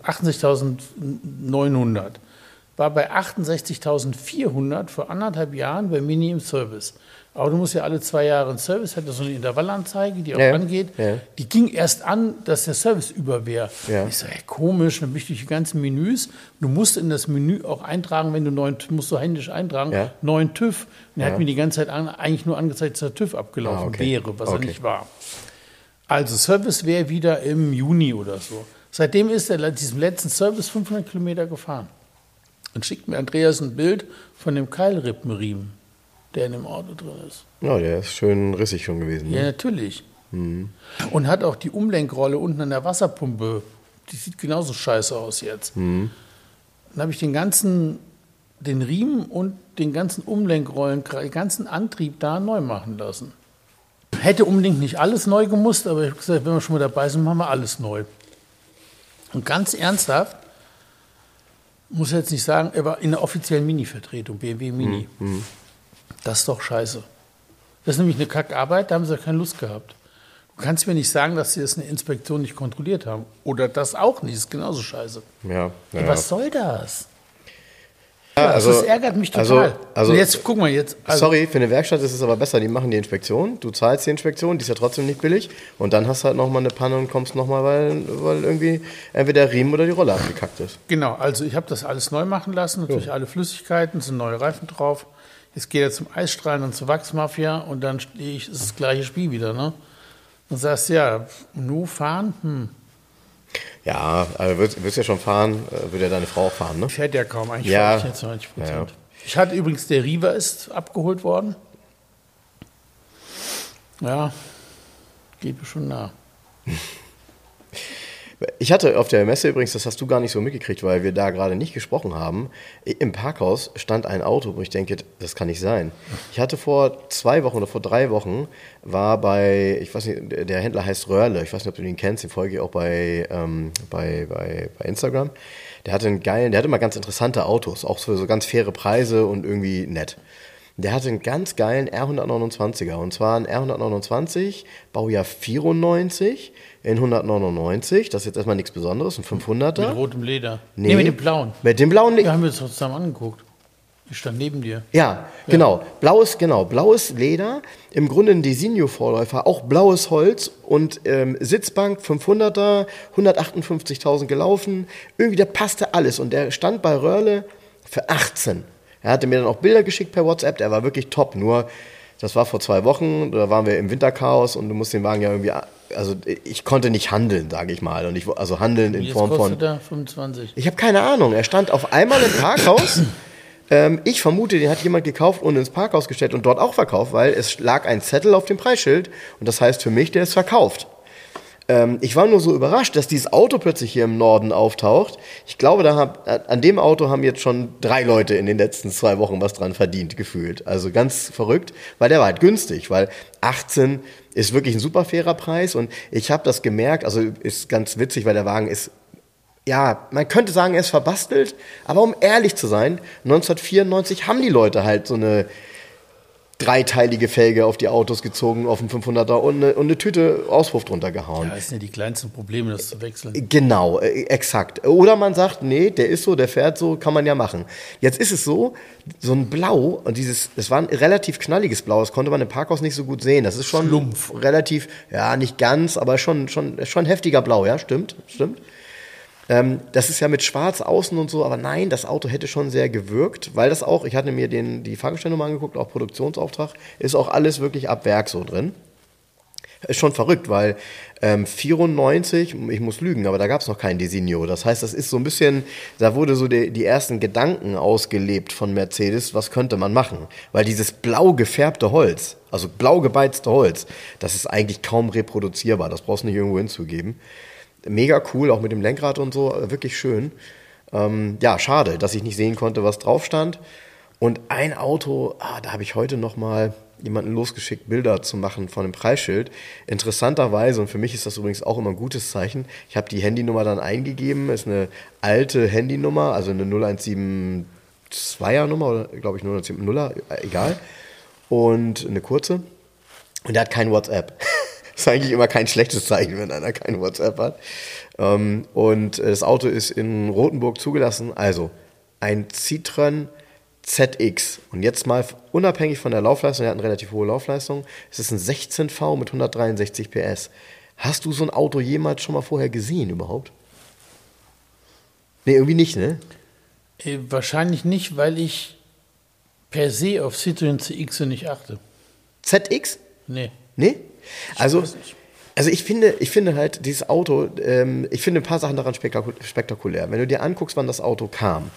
68.900. War bei 68.400 vor 1,5 Jahren bei Mini im Service. Aber du musst ja alle 2 Jahre einen Service, hat so eine Intervallanzeige, die auch angeht. Ja. Die ging erst an, dass der Service über wäre. Ja. Ich so, hey, komisch, dann bin ich durch die ganzen Menüs. Du musst in das Menü auch eintragen, wenn du musst du händisch eintragen, neuen TÜV. Und er hat mir die ganze Zeit eigentlich nur angezeigt, dass der TÜV abgelaufen wäre, was er nicht war. Also Service wäre wieder im Juni oder so. Seitdem ist er diesem letzten Service 500 Kilometer gefahren. Dann schickt mir Andreas ein Bild von dem Keilrippenriemen, der in dem Auto drin ist. Ja, der ist schön rissig schon gewesen. Ne? Ja, natürlich. Und hat auch die Umlenkrolle unten an der Wasserpumpe, die sieht genauso scheiße aus jetzt. Dann habe ich den Riemen und den ganzen Umlenkrollen, den ganzen Antrieb da neu machen lassen. Hätte unbedingt nicht alles neu gemusst, aber ich habe gesagt, wenn wir schon mal dabei sind, machen wir alles neu. Und ganz ernsthaft, muss jetzt nicht sagen, er war in der offiziellen Mini-Vertretung, BMW Mini. Das ist doch scheiße. Das ist nämlich eine Kackarbeit, da haben sie ja keine Lust gehabt. Du kannst mir nicht sagen, dass sie das in der Inspektion nicht kontrolliert haben. Oder das auch nicht, das ist genauso scheiße. Ja, was soll das? Ja, also, das ärgert mich total. Also, und jetzt, guck mal jetzt. Sorry, für eine Werkstatt ist es aber besser, die machen die Inspektion, du zahlst die Inspektion, die ist ja trotzdem nicht billig und dann hast du halt nochmal eine Panne und kommst nochmal, weil irgendwie entweder der Riemen oder die Rolle abgekackt ist. Genau, also ich habe das alles neu machen lassen, natürlich alle Flüssigkeiten, sind neue Reifen drauf. Jetzt geht er zum Eisstrahlen und zur Wachsmafia und dann stehe ich, ist das gleiche Spiel wieder, ne? Und sagst, ja, nur fahren, Ja, aber wirst ja schon fahren, würde ja deine Frau auch fahren, ne? Fährt ja kaum, eigentlich ja. Fährt ich jetzt 90%. Ja. Ich hatte übrigens, der Riva ist abgeholt worden. Ja, geht mir schon nah. Ich hatte auf der Messe übrigens, das hast du gar nicht so mitgekriegt, weil wir da gerade nicht gesprochen haben, im Parkhaus stand ein Auto, wo ich denke, das kann nicht sein. Ich hatte vor 2 Wochen oder vor 3 Wochen, war bei, ich weiß nicht, der Händler heißt Röhrle, ich weiß nicht, ob du den kennst, den folge ich auch bei Instagram. Der hatte immer ganz interessante Autos, auch für so ganz faire Preise und irgendwie nett. Der hatte einen ganz geilen R129er, und zwar ein R129, Baujahr 94, in 199, das ist jetzt erstmal nichts Besonderes, ein 500er. Mit rotem Leder. Nee, mit dem blauen. Mit dem blauen Wir haben uns zusammen angeguckt. Ich stand neben dir. Ja, genau. Blaues Leder. Im Grunde ein Designo-Vorläufer. Auch blaues Holz und Sitzbank 500er, 158.000 gelaufen. Irgendwie, da passte alles. Und der stand bei Röhrle für 18. Er hatte mir dann auch Bilder geschickt per WhatsApp. Der war wirklich top. Nur, das war vor 2 Wochen. Da waren wir im Winterchaos und du musst den Wagen ja irgendwie... Also ich konnte nicht handeln, sage ich mal. Und also handeln in Form von... Jetzt kostet er 25. Ich habe keine Ahnung. Er stand auf einmal im Parkhaus. Ich vermute, den hat jemand gekauft und ins Parkhaus gestellt und dort auch verkauft, weil es lag ein Zettel auf dem Preisschild. Und das heißt für mich, der ist verkauft. Ich war nur so überrascht, dass dieses Auto plötzlich hier im Norden auftaucht. Ich glaube, an dem Auto haben jetzt schon 3 Leute in den letzten 2 Wochen was dran verdient, gefühlt. Also ganz verrückt, weil der war halt günstig, weil 18 ist wirklich ein super fairer Preis. Und ich habe das gemerkt, also ist ganz witzig, weil der Wagen ist, ja, man könnte sagen, er ist verbastelt, aber um ehrlich zu sein, 1994 haben die Leute halt so eine 3-teilige Felge auf die Autos gezogen, auf den 500er und eine Tüte Auspuff drunter gehauen. Ja, das sind ja die kleinsten Probleme, das zu wechseln. Genau, exakt. Oder man sagt, nee, der ist so, der fährt so, kann man ja machen. Jetzt ist es so ein Blau, und es war ein relativ knalliges Blau, das konnte man im Parkhaus nicht so gut sehen. Das ist schon Schlumpf. Relativ, ja, nicht ganz, aber schon heftiger Blau, ja, stimmt. Das ist ja mit schwarz außen und so, aber nein, das Auto hätte schon sehr gewirkt, weil das auch, ich hatte mir die Fahrgestellnummer angeguckt, auch Produktionsauftrag, ist auch alles wirklich ab Werk so drin. Ist schon verrückt, weil 94, ich muss lügen, aber da gab es noch kein Designo. Das heißt, das ist so ein bisschen, da wurde so die ersten Gedanken ausgelebt von Mercedes, was könnte man machen? Weil dieses blau gefärbte Holz, also blau gebeizte Holz, das ist eigentlich kaum reproduzierbar, das brauchst du nicht irgendwo hinzugeben. Mega cool, auch mit dem Lenkrad und so, wirklich schön. Ja, schade, dass ich nicht sehen konnte, was drauf stand. Und ein Auto, da habe ich heute noch mal jemanden losgeschickt, Bilder zu machen von dem Preisschild. Interessanterweise, und für mich ist das übrigens auch immer ein gutes Zeichen, ich habe die Handynummer dann eingegeben, ist eine alte Handynummer, also eine 0172er Nummer, oder glaube ich 0170er, egal. Und eine kurze. Und der hat kein WhatsApp. Das ist eigentlich immer kein schlechtes Zeichen, wenn einer kein WhatsApp hat. Und das Auto ist in Rothenburg zugelassen. Also ein Citroën ZX. Und jetzt mal unabhängig von der Laufleistung, der hat eine relativ hohe Laufleistung, es ist ein 16V mit 163 PS. Hast du so ein Auto jemals schon mal vorher gesehen überhaupt? Nee, irgendwie nicht, ne? Wahrscheinlich nicht, weil ich per se auf Citroën CX nicht achte. ZX? Nee. Nee? Also ich finde halt dieses Auto, ich finde ein paar Sachen daran spektakulär. Wenn du dir anguckst, wann das Auto kam,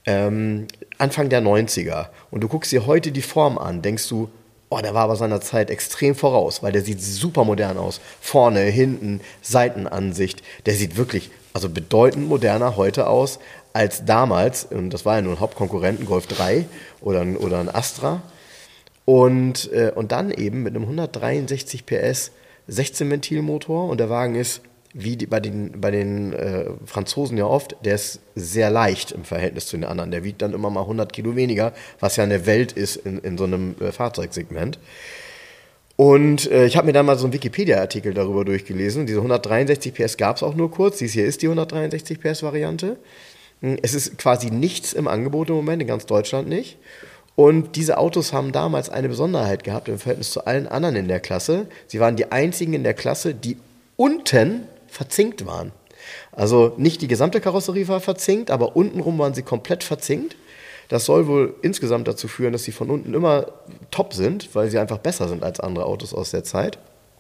Anfang der 90er, und du guckst dir heute die Form an, denkst du, oh, der war aber seiner Zeit extrem voraus, weil der sieht super modern aus. Vorne, hinten, Seitenansicht. Der sieht wirklich, also bedeutend moderner heute aus als damals, und das war ja nur ein Hauptkonkurrent, ein Golf 3 oder ein Astra. Und dann eben mit einem 163 PS 16-Ventil-Motor, und der Wagen ist, wie bei den Franzosen ja oft, der ist sehr leicht im Verhältnis zu den anderen. Der wiegt dann immer mal 100 Kilo weniger, was ja eine Welt ist in so einem Fahrzeugsegment. Und ich habe mir dann mal so einen Wikipedia-Artikel darüber durchgelesen. Diese 163 PS gab es auch nur kurz. Dies hier ist die 163 PS-Variante. Es ist quasi nichts im Angebot im Moment, in ganz Deutschland nicht. Und diese Autos haben damals eine Besonderheit gehabt im Verhältnis zu allen anderen in der Klasse. Sie waren die einzigen in der Klasse, die unten verzinkt waren. Also nicht die gesamte Karosserie war verzinkt, aber untenrum waren sie komplett verzinkt. Das soll wohl insgesamt dazu führen, dass sie von unten immer top sind, weil sie einfach besser sind als andere Autos aus der Zeit.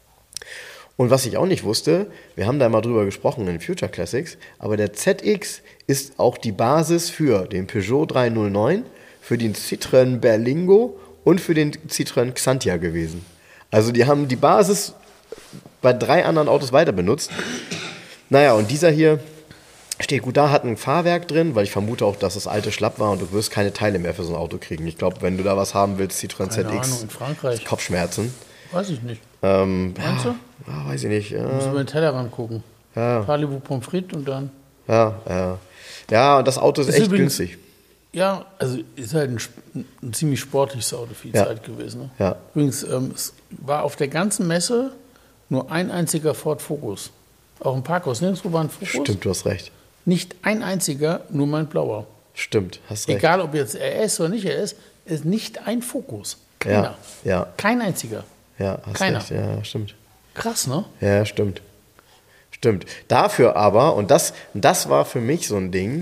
Und was ich auch nicht wusste, wir haben da mal drüber gesprochen in Future Classics, aber der ZX ist auch die Basis für den Peugeot 309, für den Citroën Berlingo und für den Citroën Xantia gewesen. Also die haben die Basis bei 3 anderen Autos weiter benutzt. Naja, und dieser hier steht gut da, hat ein Fahrwerk drin, weil ich vermute auch, dass das alte schlapp war und du wirst keine Teile mehr für so ein Auto kriegen. Ich glaube, wenn du da was haben willst, Citroën Keine ZX, Ahnung, in Frankreich. Kopfschmerzen. Weiß ich nicht. Meinst du? Ja, weiß ich nicht. Du musst über den Tellerrand gucken. Ja. Parlez-vous Pommes frites und dann... Ja, und das Auto ist echt übrigens, günstig. Ja, also ist halt ein ziemlich sportliches Auto für die Zeit gewesen. Ne? Ja. Übrigens, es war auf der ganzen Messe nur ein einziger Ford Focus. Auch im Parkhaus, nirgendwo war ein Focus. Stimmt, du hast recht. Nicht ein einziger, nur mein blauer. Stimmt, hast recht. Egal, ob jetzt RS oder nicht RS, ist nicht ein Fokus. Keiner. Ja. Kein einziger. Ja, hast Keiner. recht. Ja, stimmt. Krass, ne? Ja, stimmt. Stimmt. Dafür aber, und das war für mich so ein Ding,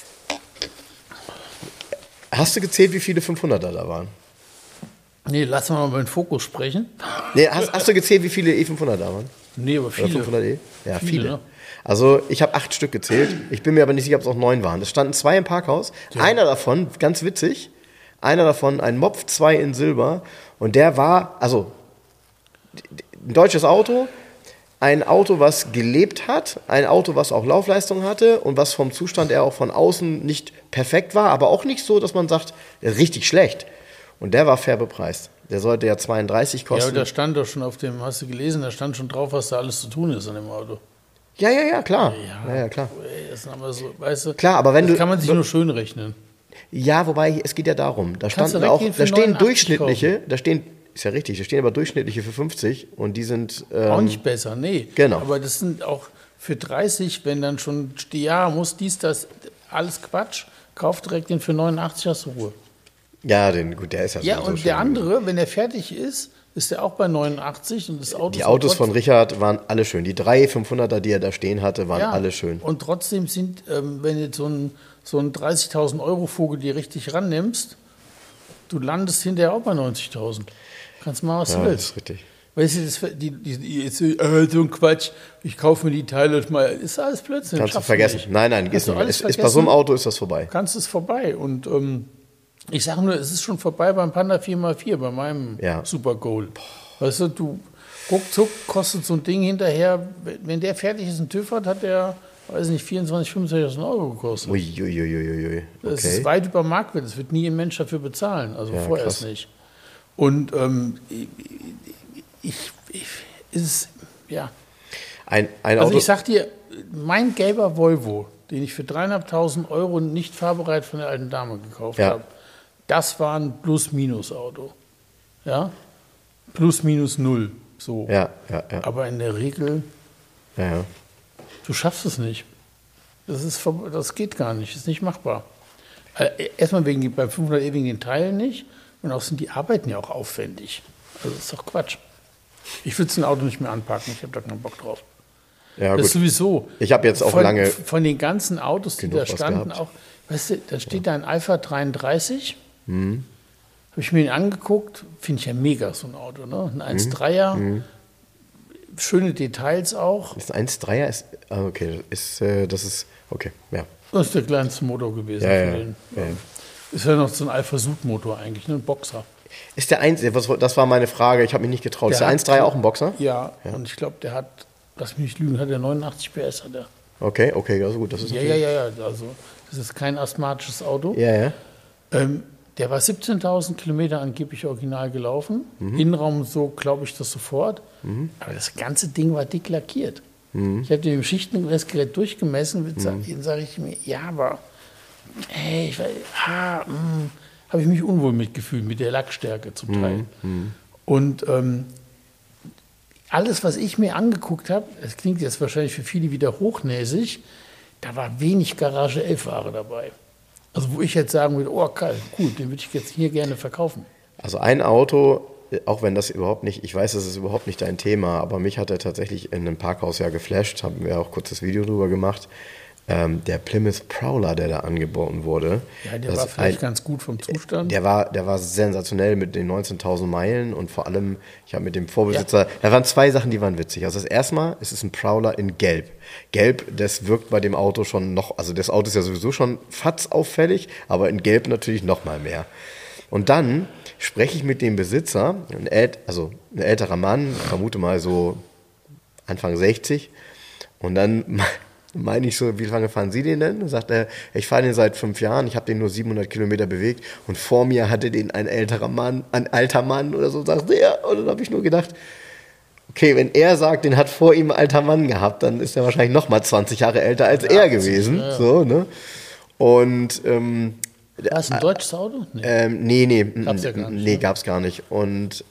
hast du gezählt, wie viele 500er da waren? Nee, lass mal über den Fokus sprechen. Nee, hast du gezählt, wie viele E500 da waren? Nee, aber viele. Oder 500e? Ja, viele. Ne? Also ich habe 8 Stück gezählt. Ich bin mir aber nicht sicher, ob es auch 9 waren. Es standen 2 im Parkhaus. Ja. Einer davon, ganz witzig, ein Mopf 2 in Silber. Und der war, also ein deutsches Auto, ein Auto, was gelebt hat, ein Auto, was auch Laufleistung hatte und was vom Zustand her auch von außen nicht perfekt war, aber auch nicht so, dass man sagt, richtig schlecht. Und der war fair bepreist. Der sollte ja 32 kosten. Ja, aber da stand doch schon auf dem, hast du gelesen, da stand schon drauf, was da alles zu tun ist an dem Auto. Ja, klar. Ja, klar. Das ist aber so, weißt du, klar, aber wenn das kann man sich nur schön rechnen. Ja, wobei, es geht ja darum, da Kannst standen auch, da stehen durchschnittliche, ist ja richtig, da stehen aber durchschnittliche für 50 und die sind auch nicht besser, nee. Genau. Aber das sind auch für 30, wenn dann schon, ja, muss das, alles Quatsch, kauf direkt den für 89, hast du Ruhe. Ja, der ist ja Ja, und der andere, wenn er fertig ist, ist er auch bei 89 und das Auto. Die Autos von Richard waren alle schön. Die 3 500er, die er da stehen hatte, waren alle schön. Und trotzdem sind, wenn du so einen 30.000 Euro Vogel dir richtig rannimmst, du landest hinterher auch bei 90.000. Kannst mal was du willst. Das ist richtig. Weißt du, so ein Quatsch, ich kaufe mir die Teile mal, ist alles Blödsinn. Kannst du vergessen. Nein, ist nicht. Ist bei so einem Auto ist das vorbei. Kannst es vorbei. Und ich sage nur, es ist schon vorbei beim Panda 4x4, bei meinem Super Goal. Weißt du, ruckzuck kostet so ein Ding hinterher, wenn der fertig ist, ein TÜV hat der, weiß nicht, 24.000, 25.000 Euro gekostet. Uiuiuiui. Okay. Das ist weit über Marktwert, das wird nie ein Mensch dafür bezahlen, also vorerst nicht. Und also ich sag dir, mein gelber Volvo, den ich für 3.500 Euro nicht fahrbereit von der alten Dame gekauft habe, das war ein Plus-Minus-Auto. Ja? Plus-Minus 0. So. Ja. Aber in der Regel, du schaffst es nicht. Das geht gar nicht, ist nicht machbar. Erstmal bei 500e wegen den Teilen nicht und auch sind die Arbeiten ja auch aufwendig. Also das ist doch Quatsch. Ich würde ein Auto nicht mehr anpacken, ich habe da keinen Bock drauf. Ja, das ist sowieso. Ich habe jetzt auch lange von den ganzen Autos, die da standen, auch, weißt du, da steht da ein Alpha 33. Habe ich mir den angeguckt, finde ich ja mega, so ein Auto. Ne? Ein 1.3er, schöne Details auch. Das 1.3er ist, okay, das ist, okay, ja. Das ist der kleinste Motor gewesen für den. Ja. Ist ja noch so ein Alpha-Sud-Motor eigentlich, ne? Ein Boxer. Ist der das war meine Frage, ich habe mich nicht getraut. Ist der 1.3er auch ein Boxer? Ja, und ich glaube, der hat, lass mich nicht lügen, hat der 89 PS. Hat er. Okay, also gut. Das ist ja, also das ist kein asthmatisches Auto. Ja. Der war 17.000 Kilometer angeblich original gelaufen. Innenraum so, glaube ich, das sofort. Aber das ganze Ding war dick lackiert. Ich habe dem Schichtenmessgerät durchgemessen. Dann sage ich mir, ja, aber hey, habe ich mich unwohl mitgefühlt mit der Lackstärke zum Teil. Und alles, was ich mir angeguckt habe, das klingt jetzt wahrscheinlich für viele wieder hochnäsig, da war wenig Garage 11-Ware dabei. Also wo ich jetzt sagen würde, oh geil, cool, den würde ich jetzt hier gerne verkaufen. Also ein Auto, auch wenn das überhaupt nicht, ich weiß, das ist überhaupt nicht dein Thema, aber mich hat er tatsächlich in einem Parkhaus ja geflasht, haben wir auch kurz das Video drüber gemacht. Der Plymouth Prowler, der da angeboten wurde. Ja, der war vielleicht ganz gut vom Zustand. Der war sensationell mit den 19.000 Meilen und vor allem, ich habe mit dem Vorbesitzer, da waren 2 Sachen, die waren witzig. Also das erste Mal, es ist ein Prowler in Gelb. Gelb, das wirkt bei dem Auto schon noch, also das Auto ist ja sowieso schon fatzauffällig, aber in Gelb natürlich noch mal mehr. Und dann spreche ich mit dem Besitzer, ein älterer Mann, vermute mal so Anfang 60, und dann meine ich so, wie lange fahren Sie den denn? Und sagt er, ich fahre den seit 5 Jahren, ich habe den nur 700 Kilometer bewegt und vor mir hatte den ein alter Mann oder so, sagt er. Und dann habe ich nur gedacht, okay, wenn er sagt, den hat vor ihm ein alter Mann gehabt, dann ist er wahrscheinlich noch mal 20 Jahre älter als er gewesen. Ja. So, ne? Und war es ein deutsches Auto? Nee. Gab's ja gar nicht. Nee, gab's gar nicht. Und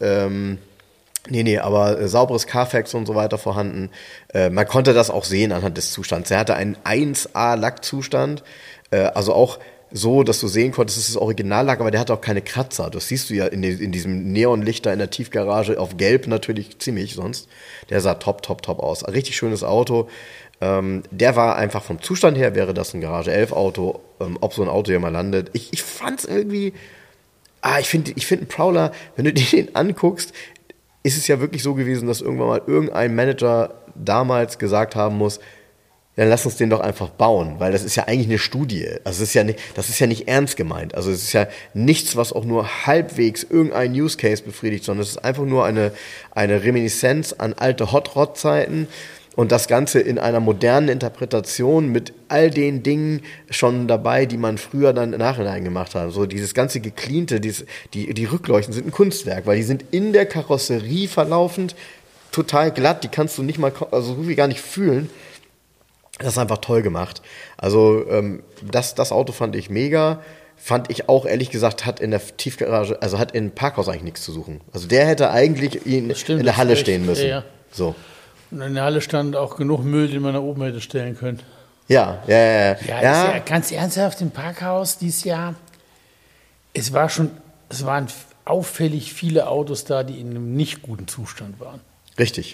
aber sauberes Carfax und so weiter vorhanden. Man konnte das auch sehen anhand des Zustands. Er hatte einen 1A Lackzustand, also auch so, dass du sehen konntest, dass es das Originallack, aber der hatte auch keine Kratzer. Das siehst du ja in diesem Neonlicht da in der Tiefgarage, auf Gelb natürlich ziemlich sonst. Der sah top aus. Ein richtig schönes Auto. Der war einfach vom Zustand her, wäre das ein Garage 11 Auto, ob so ein Auto hier mal landet. Ich fand's irgendwie, ich finde einen Prowler, wenn du dir den anguckst, ist es ja wirklich so gewesen, dass irgendwann mal irgendein Manager damals gesagt haben muss, dann lass uns den doch einfach bauen, weil das ist ja eigentlich eine Studie. Also das ist ja nicht ernst gemeint. Also es ist ja nichts, was auch nur halbwegs irgendein Use Case befriedigt, sondern es ist einfach nur eine Reminiszenz an alte Hot Rod Zeiten und das Ganze in einer modernen Interpretation mit all den Dingen schon dabei, die man früher dann im Nachhinein gemacht hat. So dieses ganze Gecleante, die Rückleuchten sind ein Kunstwerk, weil die sind in der Karosserie verlaufend total glatt, die kannst du nicht mal, also so wie gar nicht fühlen. Das ist einfach toll gemacht. Also das Auto fand ich mega. Fand ich auch, ehrlich gesagt, hat in der Tiefgarage, also hat im Parkhaus eigentlich nichts zu suchen. Also der hätte eigentlich in der Halle stehen müssen. Ja. So. Und in der Halle stand auch genug Müll, den man da oben hätte stellen können. Ja. Ja, ganz ernsthaft, im Parkhaus dieses Jahr, es waren auffällig viele Autos da, die in einem nicht guten Zustand waren. Richtig.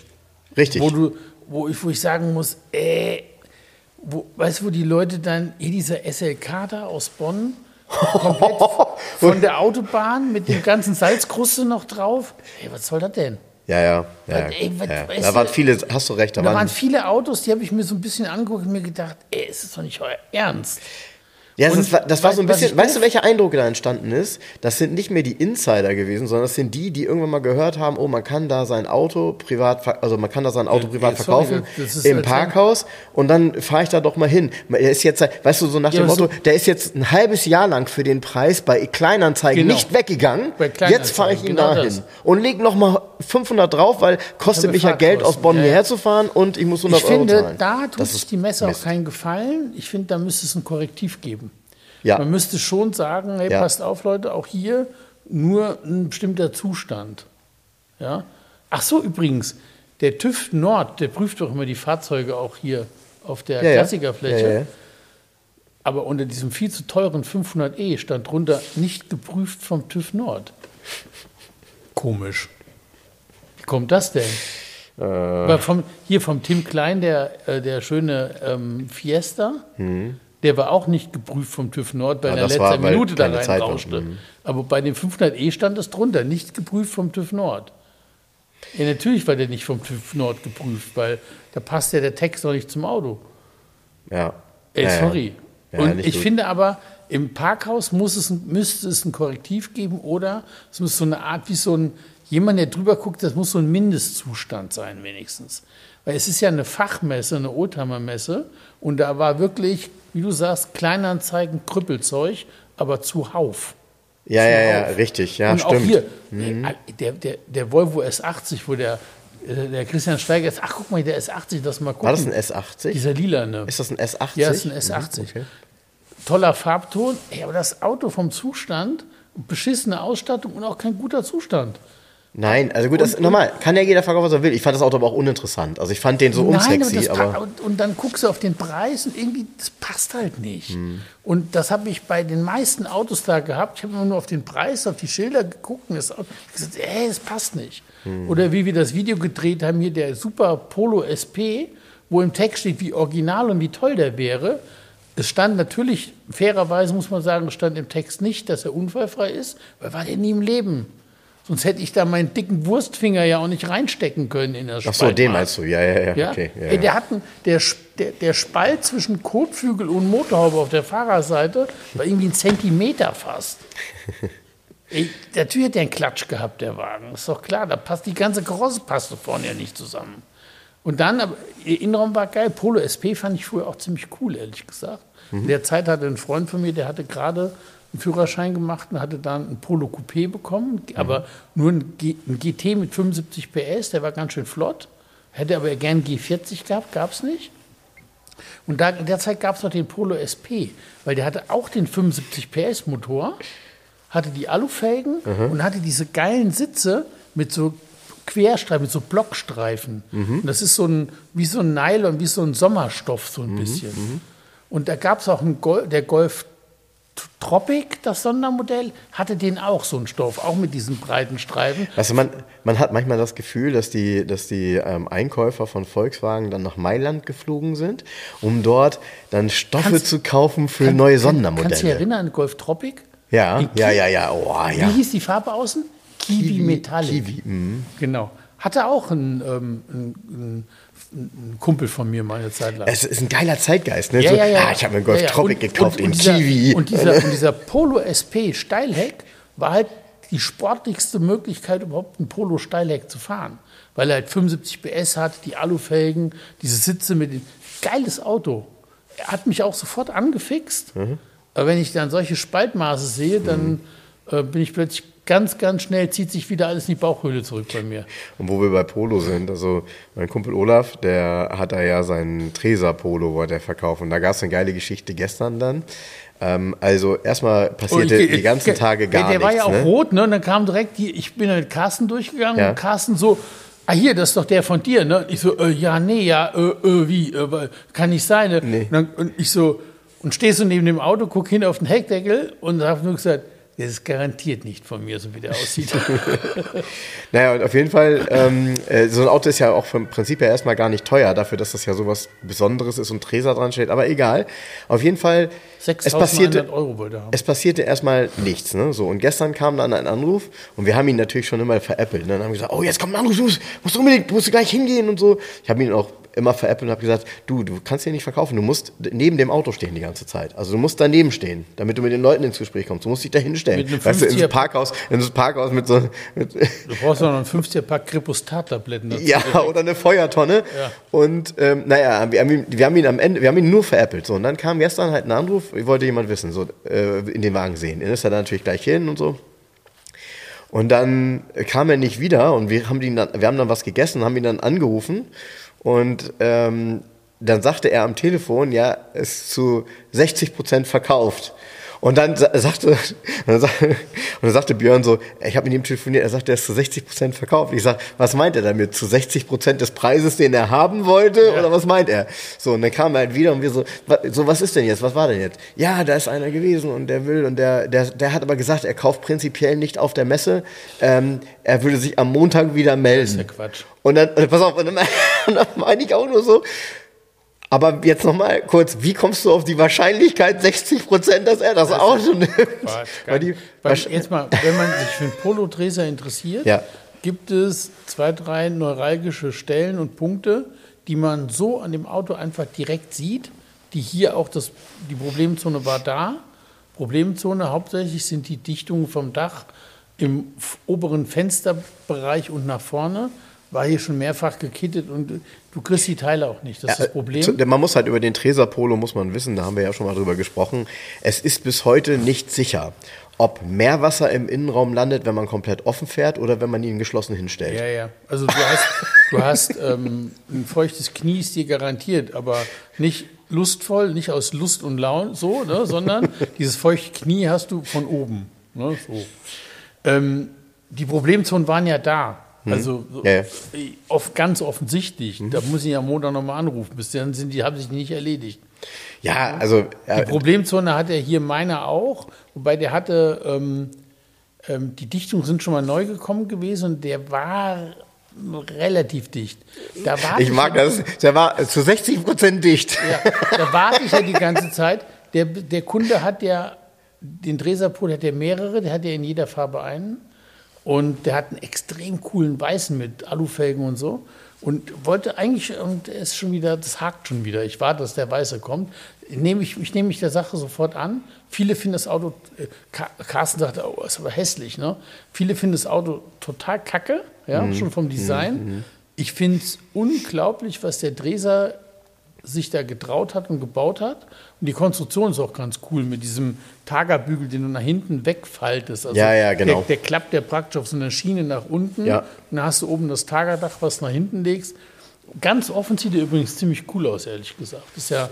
Wo ich sagen muss, weißt du, wo die Leute dann, dieser SLK da aus Bonn, komplett von der Autobahn mit dem ganzen Salzkruste noch drauf. Ey, was soll das denn? Ja. Da waren viele, hast du recht. Da waren viele Autos, die habe ich mir so ein bisschen angeguckt und mir gedacht, es ist doch nicht euer Ernst. Ja, das war so ein bisschen, weißt du, welcher Eindruck da entstanden ist? Das sind nicht mehr die Insider gewesen, sondern das sind die irgendwann mal gehört haben, oh, man kann da sein Auto privat verkaufen im Parkhaus und dann fahre ich da doch mal hin. Er ist jetzt, weißt du, so nach dem Motto, der ist jetzt ein halbes Jahr lang für den Preis bei Kleinanzeigen nicht weggegangen. Jetzt fahre ich ihn dahin und leg noch mal 500 drauf, weil kostet mich ja Geld, aus Bonn hierher zu fahren und ich muss 100 Euro zahlen. Ich finde, da tut sich die Messe auch keinen Gefallen. Ich finde, da müsste es ein Korrektiv geben. Ja. Man müsste schon sagen, hey, passt auf, Leute, auch hier nur ein bestimmter Zustand. Ja? Ach so, übrigens, der TÜV Nord, der prüft doch immer die Fahrzeuge auch hier auf der Klassikerfläche. Ja. Aber unter diesem viel zu teuren 500e stand drunter, nicht geprüft vom TÜV Nord. Komisch. Wie kommt das denn? Weil vom Tim Klein, der schöne Fiesta, der war auch nicht geprüft vom TÜV Nord, weil er in letzter Minute da reinrauschte. Aber bei dem 500e stand es drunter, nicht geprüft vom TÜV Nord. Ja, natürlich war der nicht vom TÜV Nord geprüft, weil da passt ja der Text noch nicht zum Auto. Ja. Sorry. Ja, und ich finde aber, im Parkhaus müsste es ein Korrektiv geben oder es muss so eine Art wie so ein, jemand, der drüber guckt, das muss so ein Mindestzustand sein wenigstens. Weil es ist ja eine Fachmesse, eine Oldtimer-Messe und da war wirklich, wie du sagst, Kleinanzeigen, Krüppelzeug, aber zuhauf. Ja, richtig, ja, und stimmt. Auch hier, der Volvo S80, wo der Christian Steiger ist, ach guck mal, der S80, das mal gucken. War das ein S80? Dieser lilane. Ist das ein S80? Ja, das ist ein S80. Okay. Toller Farbton, aber das Auto vom Zustand, beschissene Ausstattung und auch kein guter Zustand. Nein, also gut, das nochmal, kann ja jeder verkaufen, was er will. Ich fand das Auto aber auch uninteressant. Also ich fand den so unsexy. Und dann guckst du auf den Preis und irgendwie, das passt halt nicht. Und das habe ich bei den meisten Autos da gehabt. Ich habe immer nur auf den Preis, auf die Schilder geguckt und gesagt, das passt nicht. Oder wie wir das Video gedreht haben, hier der Super Polo SP, wo im Text steht, wie original und wie toll der wäre. Es stand natürlich, fairerweise muss man sagen, es stand im Text nicht, dass er unfallfrei ist, weil war der nie im Leben. Sonst hätte ich da meinen dicken Wurstfinger ja auch nicht reinstecken können in das Spalt. Ach so, den meinst du, ja. Okay, ja. Ey, der Spalt zwischen Kotflügel und Motorhaube auf der Fahrerseite war irgendwie 1 Zentimeter fast. Ey, natürlich hat der einen Klatsch gehabt, der Wagen. Ist doch klar, da passt die ganze Karosse passte vorne ja nicht zusammen. Und dann, aber der Innenraum war geil. Polo SP fand ich früher auch ziemlich cool, ehrlich gesagt. In der Zeit hatte ein Freund von mir, der hatte gerade einen Führerschein gemacht und hatte dann ein Polo Coupé bekommen, aber nur ein GT mit 75 PS, der war ganz schön flott. Hätte aber gern G40 gehabt, gab es nicht. Und in der Zeit gab es noch den Polo SP, weil der hatte auch den 75 PS Motor, hatte die Alufelgen und hatte diese geilen Sitze mit so Querstreifen, mit so Blockstreifen. Und das ist wie so ein Nylon, wie so ein Sommerstoff so ein bisschen. Und da gab es auch der Golf Tropic, das Sondermodell, hatte den auch so einen Stoff, auch mit diesen breiten Streifen. Also man hat manchmal das Gefühl, dass die Einkäufer von Volkswagen dann nach Mailand geflogen sind, um dort dann Stoffe zu kaufen für neue Sondermodelle. Kannst du dich erinnern an Golf Tropic? Ja. Oh, ja. Wie hieß die Farbe außen? Kiwi Metallic. Kiwi, genau. Hatte auch ein Kumpel von mir mal eine Zeit lang. Es ist ein geiler Zeitgeist, ne? Ja. Ich habe mir einen Golf Tropic gekauft in dieser, Kiwi. Und dieser Polo SP Steilheck war halt die sportlichste Möglichkeit, überhaupt ein Polo Steilheck zu fahren. Weil er halt 75 PS hat, die Alufelgen, diese Sitze mit dem... Geiles Auto. Er hat mich auch sofort angefixt. Aber wenn ich dann solche Spaltmaße sehe, dann bin ich plötzlich ganz, ganz schnell, zieht sich wieder alles in die Bauchhöhle zurück bei mir. Und wo wir bei Polo sind, also mein Kumpel Olaf, der hat da ja seinen Treser-Polo, wo der verkauft. Und da gab es eine geile Geschichte gestern dann. Also erstmal passierte die ganzen Tage gar nichts. Der war ja auch rot, ne? Und dann kam direkt, ich bin mit Carsten durchgegangen und Carsten so, hier, das ist doch der von dir, ne? Und ich so, wie, kann nicht sein, ne? Nee. Und ich so, und stehst du neben dem Auto, guck hin auf den Heckdeckel und hab nur gesagt, das ist garantiert nicht von mir, so wie der aussieht. Naja, und auf jeden Fall, so ein Auto ist ja auch vom Prinzip her erstmal gar nicht teuer, dafür, dass das ja sowas Besonderes ist und Treser dran steht, aber egal. Auf jeden Fall, 6.100 Euro wollte er haben. Es passierte erstmal nichts. Ne? So, und gestern kam dann ein Anruf und wir haben ihn natürlich schon immer veräppelt. Ne? Dann haben wir gesagt, oh, jetzt kommt ein Anruf, musst du gleich hingehen und so. Ich habe ihn auch immer veräppelt und habe gesagt, du kannst hier nicht verkaufen, du musst neben dem Auto stehen die ganze Zeit. Also du musst daneben stehen, damit du mit den Leuten ins Gespräch kommst. Du musst dich da hinstellen. Weißt du, ins Parkhaus mit so... Du brauchst noch einen 50er-Pack Kripostat-Tabletten dazu. Ja, oder eine Feuertonne. Ja. Und wir haben ihn nur veräppelt. So, und dann kam gestern halt ein Anruf, ich wollte jemand wissen, so in den Wagen sehen. Dann ist er da natürlich gleich hin und so. Und dann kam er nicht wieder und wir haben dann was gegessen, haben ihn dann angerufen. Und dann sagte er am Telefon, ja, es ist zu 60% verkauft. Und dann sagte Björn so, ich habe mit ihm telefoniert, er sagte, er ist zu 60% verkauft. Ich sage, was meint er damit? Zu 60% des Preises, den er haben wollte? Ja. Oder was meint er? So, und dann kam er halt wieder und wir so, was ist denn jetzt? Was war denn jetzt? Ja, da ist einer gewesen und der will und der hat aber gesagt, er kauft prinzipiell nicht auf der Messe. Er würde sich am Montag wieder melden. Das ist ja Quatsch. Und dann, pass auf, und dann meine ich auch nur so, aber jetzt nochmal kurz, wie kommst du auf die Wahrscheinlichkeit 60%, dass er das Auto nimmt? Jetzt mal, wenn man sich für einen Polo-Treser interessiert, gibt es 2, 3 neuralgische Stellen und Punkte, die man so an dem Auto einfach direkt sieht, die hier auch die Problemzone war da. Problemzone hauptsächlich sind die Dichtungen vom Dach im oberen Fensterbereich und nach vorne. War hier schon mehrfach gekittet und du kriegst die Teile auch nicht. Das ist das Problem. Man muss halt über den Treser Polo, muss man wissen, da haben wir ja schon mal drüber gesprochen, es ist bis heute nicht sicher, ob Meerwasser im Innenraum landet, wenn man komplett offen fährt oder wenn man ihn geschlossen hinstellt. Ja. Also du hast ein feuchtes Knie ist dir garantiert, aber nicht lustvoll, nicht aus Lust und Laune, so, ne, sondern dieses feuchte Knie hast du von oben. Ne, so. Die Problemzonen waren ja da. Also ganz offensichtlich. Da muss ich ja am Montag nochmal anrufen. Bis dann haben sich nicht erledigt. Ja, also... Die Problemzone hat er hier meiner auch. Wobei der hatte... die Dichtungen sind schon mal neu gekommen gewesen und der war relativ dicht. Ich mag das. Der war zu 60% dicht. Ja, da warte ich ja die ganze Zeit. Der Kunde hat ja... Den Treser-Polo hat ja mehrere. Der hat ja in jeder Farbe einen. Und der hat einen extrem coolen Weißen mit Alufelgen und so. Und wollte eigentlich, und er ist schon wieder, das hakt schon wieder. Ich warte, dass der Weiße kommt. Ich nehme mich der Sache sofort an. Viele finden das Auto, Carsten sagte, oh, ist aber hässlich, ne? Viele finden das Auto total kacke, ja, schon vom Design. Ich finde es unglaublich, was der Treser sich da getraut hat und gebaut hat. Und die Konstruktion ist auch ganz cool mit diesem Targa-Bügel, den du nach hinten wegfaltest. Also genau. Der klappt ja praktisch auf so einer Schiene nach unten. Ja. Und dann hast du oben das Targa-Dach, was nach hinten legst. Ganz offen sieht er übrigens ziemlich cool aus, ehrlich gesagt. Ist ja,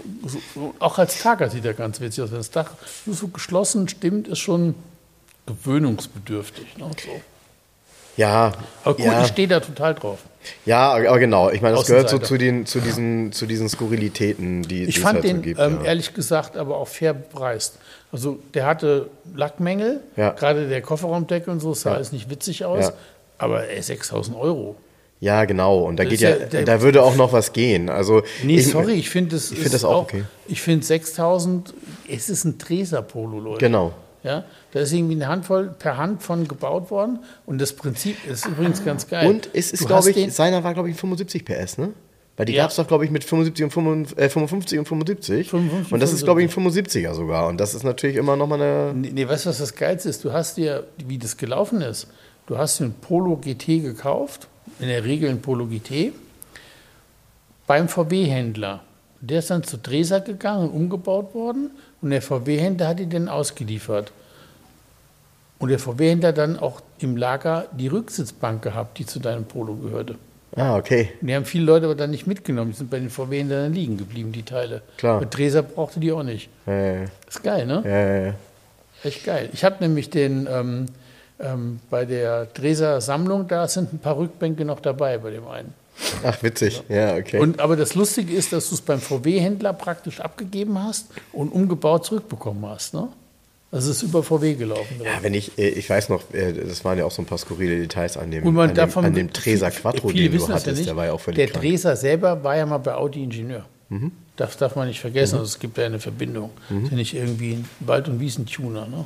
auch als Targa sieht er ganz witzig aus. Wenn das Dach so geschlossen stimmt, ist schon gewöhnungsbedürftig. Ne? So. Ja. Aber gut, ich stehe da total drauf. Ja, aber genau. Ich meine, das gehört so Außenseiter. zu diesen Skurrilitäten, die Ich es fand halt so den, gibt. ehrlich gesagt, aber auch fair bepreist. Also der hatte Lackmängel, Ja. gerade der Kofferraumdeckel und so, sah alles nicht witzig aus, Ja. aber 6.000 Euro. Ja, genau. Und da Das geht ist ja- da würde auch noch was gehen. Also Nee, sorry, ich finde das, find das auch okay. Ich finde 6.000, es ist ein Treser-Polo, Leute. Genau. Ja, da ist irgendwie eine Handvoll per Hand von gebaut worden und das Prinzip ist übrigens ganz geil. Und es ist, Du glaube hast ich, seiner war, glaube ich, 75 PS, ne? Weil die Ja. gab es doch, glaube ich, mit 75 und 55 und 75. 55 Und das ist, glaube ich, ein 75er sogar. Und das ist natürlich immer nochmal eine... Nee, weißt du, was das Geilste ist? Du hast dir, wie das gelaufen ist, du hast dir ein Polo GT gekauft, in der Regel ein Polo GT, beim VW-Händler. Der ist dann zu Dresar gegangen und umgebaut worden und der VW-Händler hat ihn dann ausgeliefert. Und der VW-Händler dann auch im Lager die Rücksitzbank gehabt, die zu deinem Polo gehörte. Ah, okay. Und die haben viele Leute aber dann nicht mitgenommen, die sind bei den VW-Händlern liegen geblieben, die Teile. Klar. Und Dresar brauchte die auch nicht. Ist geil, ne? Echt geil. Ich habe nämlich den, bei der Dresar Sammlung, da sind ein paar Rückbänke noch dabei bei dem einen. Ach, witzig. Ja, okay. Aber das Lustige ist, dass du es beim VW-Händler praktisch abgegeben hast und umgebaut zurückbekommen hast. Ne? Also es ist über VW gelaufen. ja, wenn ich weiß noch, das waren ja auch so ein paar skurrile Details an dem, Und man an dem Treser Quattro, viele den du wissen das hattest, ja nicht. der war ja auch völlig Der krank. Dresar selber war ja mal bei Audi Ingenieur. Das darf man nicht vergessen. Also es gibt ja eine Verbindung. Ist ja nicht irgendwie ein Wald- und Wiesentuner. Ne?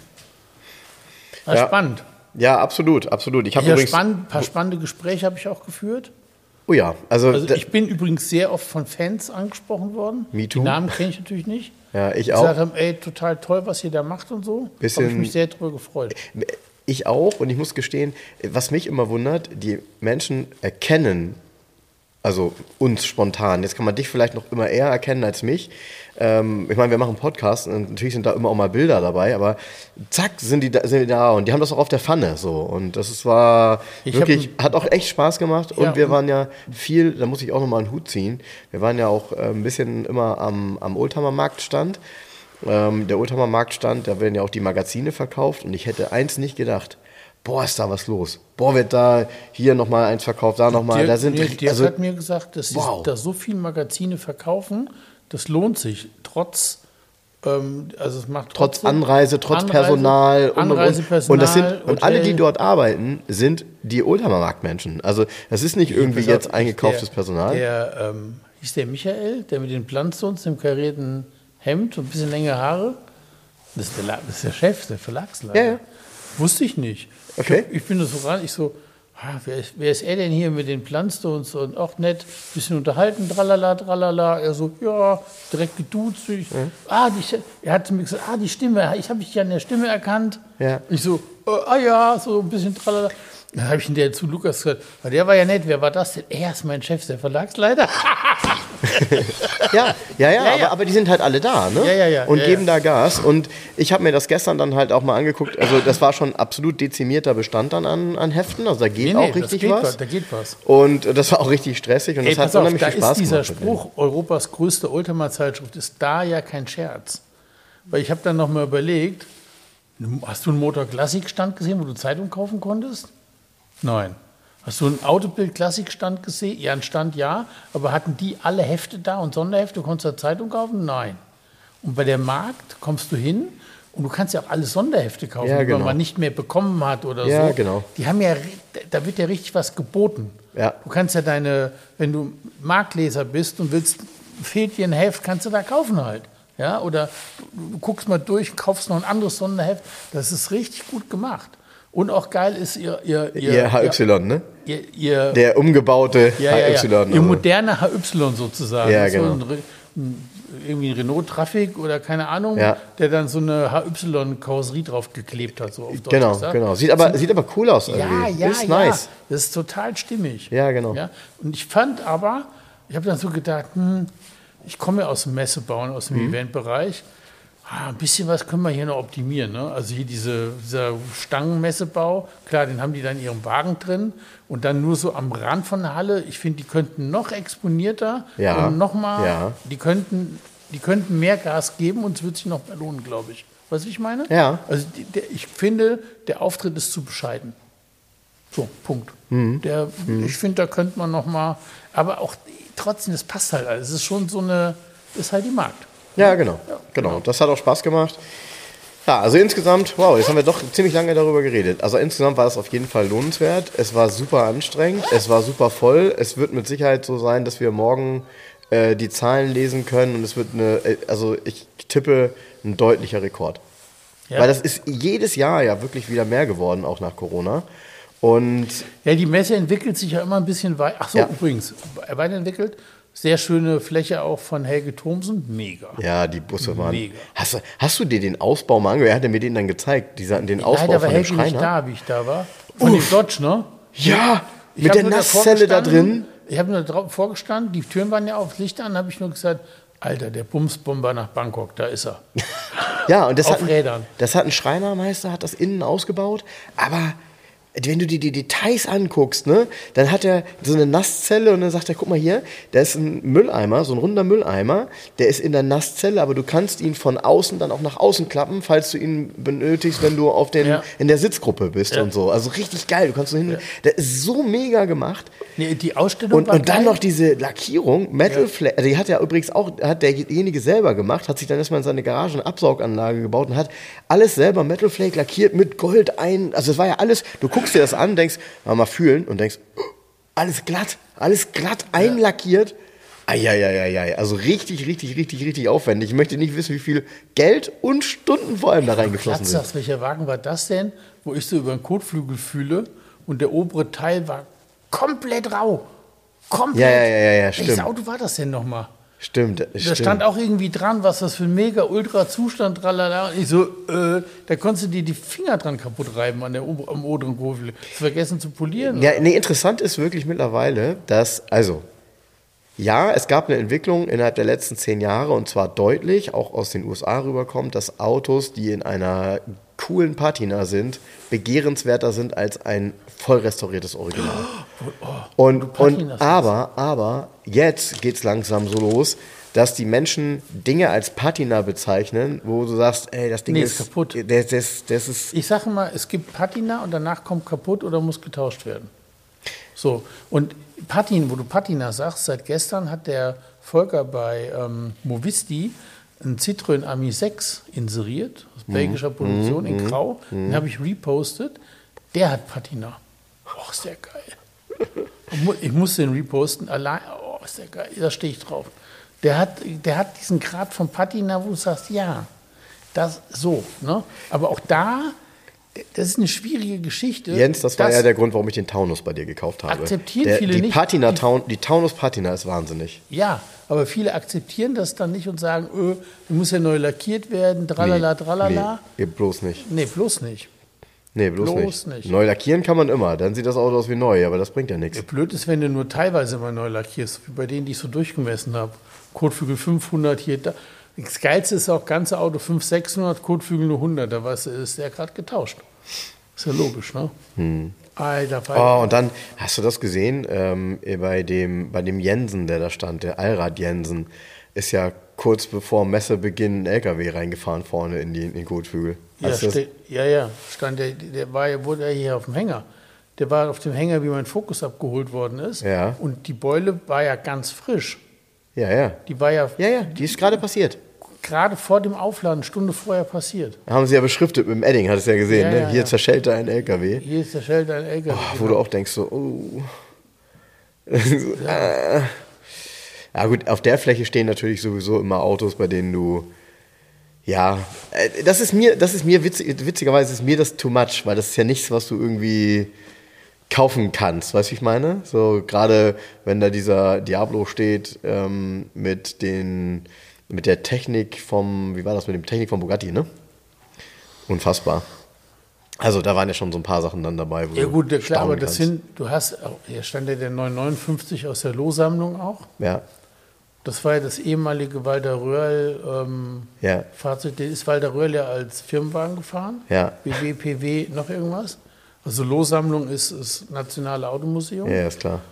Ja, Ja. spannend. Ja, absolut, absolut. Ich habe übrigens... Ein paar spannende Gespräche habe ich auch geführt. Oh ja, also Ich bin übrigens sehr oft von Fans angesprochen worden. Me too. Die Namen kenne ich natürlich nicht. ja, ich Die auch. gesagt haben, ey, total toll, was ihr da macht und so. Habe ich mich sehr drüber gefreut. Ich auch, und ich muss gestehen, was mich immer wundert, die Menschen erkennen, also uns spontan, jetzt kann man dich vielleicht noch immer eher erkennen als mich. Ich meine, wir machen Podcasts und natürlich sind da immer auch mal Bilder dabei, aber zack, sind die da und die haben das auch auf der Pfanne so. Und das war wirklich, hat auch echt Spaß gemacht und Ja, wir waren ja viel, da muss ich auch nochmal einen Hut ziehen, wir waren ja auch ein bisschen immer am Oldtimer Marktstand. Der Oldtimer Marktstand, da werden ja auch die Magazine verkauft und ich hätte eins nicht gedacht. Boah, ist da was los. Boah, wird da hier nochmal eins verkauft, da nochmal. Dirk hat mir gesagt, dass sie wow. da so viele Magazine verkaufen, das lohnt sich, trotz Anreise, trotz Personal Anreisepersonal, und alle, die dort arbeiten, sind die Oldtimer Marktmenschen. Also das ist nicht irgendwie jetzt eingekauftes Personal. Hieß der Michael, der mit den Planstones, dem karierten Hemd und ein bisschen längere Haare? Das ist der Chef, der Verlagsleiter. Ja. Wusste ich nicht. Okay. Ich bin da so ran, wer ist er denn hier mit den Planstones und auch nett, bisschen unterhalten, tralala. Er so, ja, direkt geduzt. Er hat zu mir gesagt, die Stimme, ich habe dich ja an der Stimme erkannt. Ja. Ich so, ja, so ein bisschen tralala. Dann habe ich ihn zu Lukas gesagt, der war ja nett, wer war das denn? Er ist mein Chef, der Verlagsleiter. Ja, aber die sind halt alle da, ne? Und geben da Gas. Und ich habe mir das gestern dann halt auch mal angeguckt. Also das war schon absolut dezimierter Bestand dann an Heften. Also da geht auch richtig was. Da geht was. Und das war auch richtig stressig und das hat unheimlich viel Spaß gemacht. Da ist dieser Spruch, Europas größte Oldtimer-Zeitschrift, ist da ja kein Scherz. Weil ich habe dann noch mal überlegt, hast du einen Motor-Klassik-Stand gesehen, wo du Zeitung kaufen konntest? Nein. Hast du einen Autobild-Klassik-Stand gesehen? Ja, einen Stand ja, aber hatten die alle Hefte da und Sonderhefte? Konntest du da Zeitung kaufen? Nein. Und bei der Markt kommst du hin und du kannst ja auch alle Sonderhefte kaufen, die man nicht mehr bekommen hat oder so. Ja, genau. Die haben ja, da wird ja richtig was geboten. Ja. Du kannst ja wenn du Marktleser bist und fehlt dir ein Heft, kannst du da kaufen halt. Ja, oder du guckst mal durch, kaufst noch ein anderes Sonderheft. Das ist richtig gut gemacht. Und auch geil ist ihr HY, ne? Ihr der umgebaute HY. Ihr moderner HY sozusagen. Ja, genau. So irgendwie ein Renault Traffic oder keine Ahnung, ja. der dann so eine HY-Karosserie drauf geklebt hat. So auf Deutsch genau. Sieht aber cool aus irgendwie. Ja, ist nice. Das ist total stimmig. Ja, genau. Ja? Und ich fand aber, ich habe dann so gedacht, ich komme ja aus dem Messebauen, aus dem Eventbereich. Ein bisschen was können wir hier noch optimieren. Ne? Also hier dieser Stangenmessebau, klar, den haben die dann in ihrem Wagen drin und dann nur so am Rand von der Halle. Ich finde, die könnten noch exponierter und nochmal, die könnten mehr Gas geben und es wird sich noch mehr lohnen, glaube ich. Weißt du, was ich meine? Ja. Also ich finde, der Auftritt ist zu bescheiden. So, Punkt. Ich finde, da könnte man noch mal, aber auch trotzdem, das passt halt alles. Es ist schon so ist halt die Markt. Ja, genau. Das hat auch Spaß gemacht. Ja, also insgesamt, wow, jetzt haben wir doch ziemlich lange darüber geredet. Also insgesamt war es auf jeden Fall lohnenswert. Es war super anstrengend, es war super voll. Es wird mit Sicherheit so sein, dass wir morgen die Zahlen lesen können und es wird ich tippe, ein deutlicher Rekord. Ja. Weil das ist jedes Jahr ja wirklich wieder mehr geworden, auch nach Corona. Und ja, die Messe entwickelt sich ja immer ein bisschen weiter. Ach so, übrigens, weiterentwickelt. Sehr schöne Fläche auch von Helge Thomsen. Mega. Ja, die Busse waren. Mega. Hast du dir den Ausbau mal angehört? Er hat mir den dann gezeigt, den Ausbau leider von dem dem Schreiner. Nicht da, wie ich da war. Von dem Dodge, ne? Ja, mit der Nasszelle da drin. Ich habe nur drauf vorgestanden, die Türen waren ja auf, Licht an, habe ich nur gesagt, Alter, der Bumsbomber nach Bangkok, da ist er. Ja, und das auf Rädern. Das hat ein Schreinermeister, hat das innen ausgebaut, aber wenn du dir die Details anguckst, ne, dann hat er so eine Nasszelle und dann sagt er, guck mal hier, da ist ein Mülleimer, so ein runder Mülleimer, der ist in der Nasszelle, aber du kannst ihn von außen dann auch nach außen klappen, falls du ihn benötigst, wenn du in der Sitzgruppe bist und so. Also richtig geil, du kannst so hin. Ja. Der ist so mega gemacht. Nee, die Ausstellung war und dann noch diese Lackierung, Metal Flake, also die hat ja übrigens auch, hat derjenige selber gemacht, hat sich dann erstmal in seine Garage eine Absauganlage gebaut und hat alles selber Metal Flake lackiert mit Gold also es war ja alles, du guckst dir das an, denkst, mal fühlen und denkst, alles glatt einlackiert. Eieieiei, also richtig aufwendig. Ich möchte nicht wissen, wie viel Geld und Stunden vor allem da reingeflossen sind. Welcher Wagen war das denn, wo ich so über den Kotflügel fühle und der obere Teil war komplett rau. Komplett. Ja, stimmt. Welches Auto war das denn nochmal? Stimmt. Da stand auch irgendwie dran, was das für ein Mega-Ultra-Zustand, tralala. Und ich so, da konntest du dir die Finger dran kaputt reiben am oberen Kotflügel. Vergessen zu polieren. Ja, nee, interessant ist wirklich mittlerweile, dass, ja, es gab eine Entwicklung innerhalb der letzten 10 Jahre und zwar deutlich, auch aus den USA rüberkommt, dass Autos, die in einer coolen Patina sind, begehrenswerter sind als ein voll restauriertes Original. Aber jetzt geht's langsam so los, dass die Menschen Dinge als Patina bezeichnen, wo du sagst, ey, das Ding ist kaputt. Das ist. Ich sage mal, es gibt Patina und danach kommt kaputt oder muss getauscht werden. So, und Patina, wo du Patina sagst, seit gestern hat der Volker bei Movisti einen Citroën Ami 6 inseriert, aus belgischer Produktion in Grau. Den habe ich repostet. Der hat Patina. Oh, ist der geil. Ich muss den reposten. Allein, oh, ist der geil. Da stehe ich drauf. Der hat diesen Grad von Patina, wo du sagst, ja, das so. Ne? Aber auch da, das ist eine schwierige Geschichte. Jens, das war ja der Grund, warum ich den Taunus bei dir gekauft habe. Akzeptieren viele nicht. Die Taunus Patina ist wahnsinnig. Ja, aber viele akzeptieren das dann nicht und sagen, muss ja neu lackiert werden, tralala. Nee, bloß nicht. Nee, bloß nicht. Nee, bloß nicht. Neu lackieren kann man immer, dann sieht das Auto aus wie neu, aber das bringt ja nichts. Blöd ist, wenn du nur teilweise mal neu lackierst, wie bei denen, die ich so durchgemessen habe. Kotflügel 500 hier, da. Das Geilste ist auch, ganze Auto 500, 600, Kotflügel nur 100, da ist der gerade getauscht. Ist ja logisch, ne? Alter. Oh, und dann, hast du das gesehen, bei dem Jensen, der da stand, der Allrad Jensen, ist ja kurz bevor Messebeginn ein LKW reingefahren vorne in den Kotflügel. Stand wurde ja hier auf dem Hänger. Der war auf dem Hänger, wie mein Fokus abgeholt worden ist. Ja. Und die Beule war ja ganz frisch. Ja. Die war ja. Die ist gerade passiert. Gerade vor dem Aufladen, eine Stunde vorher passiert. Haben sie ja beschriftet mit dem Edding, hat es ja gesehen. Ne? Hier zerschellt ein LKW. Hier zerschellt ein LKW. Wo du auch denkst so, Ja gut, auf der Fläche stehen natürlich sowieso immer Autos, bei denen du, das ist mir witzigerweise ist mir das too much, weil das ist ja nichts, was du irgendwie kaufen kannst, weißt du, wie ich meine? So gerade wenn da dieser Diablo steht mit der Technik mit dem Technik vom Bugatti, ne? Unfassbar. Also da waren ja schon so ein paar Sachen dann dabei. Wo ja gut, klar, aber das hier stand ja der 959 aus der Lohsammlung auch. Ja. Das war ja das ehemalige Walter Röhrl Fahrzeug. Der ist Walter Röhrl ja als Firmenwagen gefahren. Ja. BW, noch irgendwas. Also Lohsammlung ist das Nationale Automuseum. Ja, ist klar.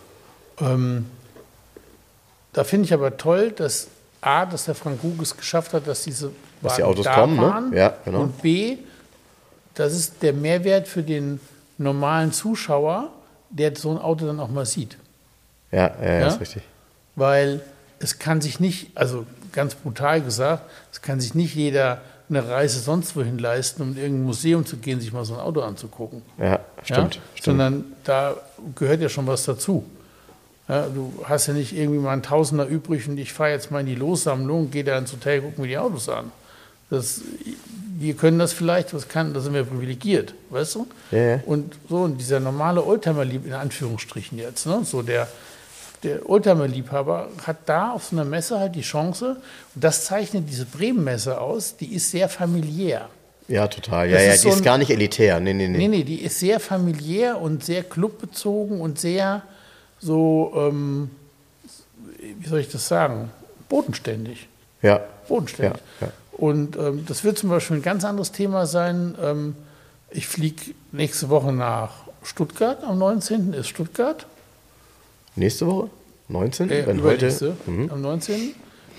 Da finde ich aber toll, dass der Frank Guges geschafft hat, dass diese Wagen die Autos kommen, waren, ne? Ja, genau. Und B, das ist der Mehrwert für den normalen Zuschauer, der so ein Auto dann auch mal sieht. Ja, ist richtig. Weil es kann sich nicht, also ganz brutal gesagt, es kann sich nicht jeder eine Reise sonst wohin leisten, um in irgendein Museum zu gehen, sich mal so ein Auto anzugucken. Ja, stimmt. Sondern da gehört ja schon was dazu. Ja, du hast ja nicht irgendwie mal einen Tausender übrig und ich fahre jetzt mal in die Lossammlung, gehe da ins Hotel, gucke mir die Autos an. Wir können das vielleicht, da sind wir privilegiert, weißt du? Ja. Und dieser normale Oldtimer-Liebhaber, in Anführungsstrichen jetzt, ne? So der Oldtimer-Liebhaber hat da auf so einer Messe halt die Chance, und das zeichnet diese Bremen-Messe aus, die ist sehr familiär. Ja, total. Die ist gar nicht elitär. Nee, die ist sehr familiär und sehr clubbezogen und sehr so, wie soll ich das sagen, bodenständig. Ja. Bodenständig. Ja. Und das wird zum Beispiel ein ganz anderes Thema sein. Ich fliege nächste Woche nach Stuttgart, am 19. ist Stuttgart. Nächste Woche? 19? Übernächste, am 19.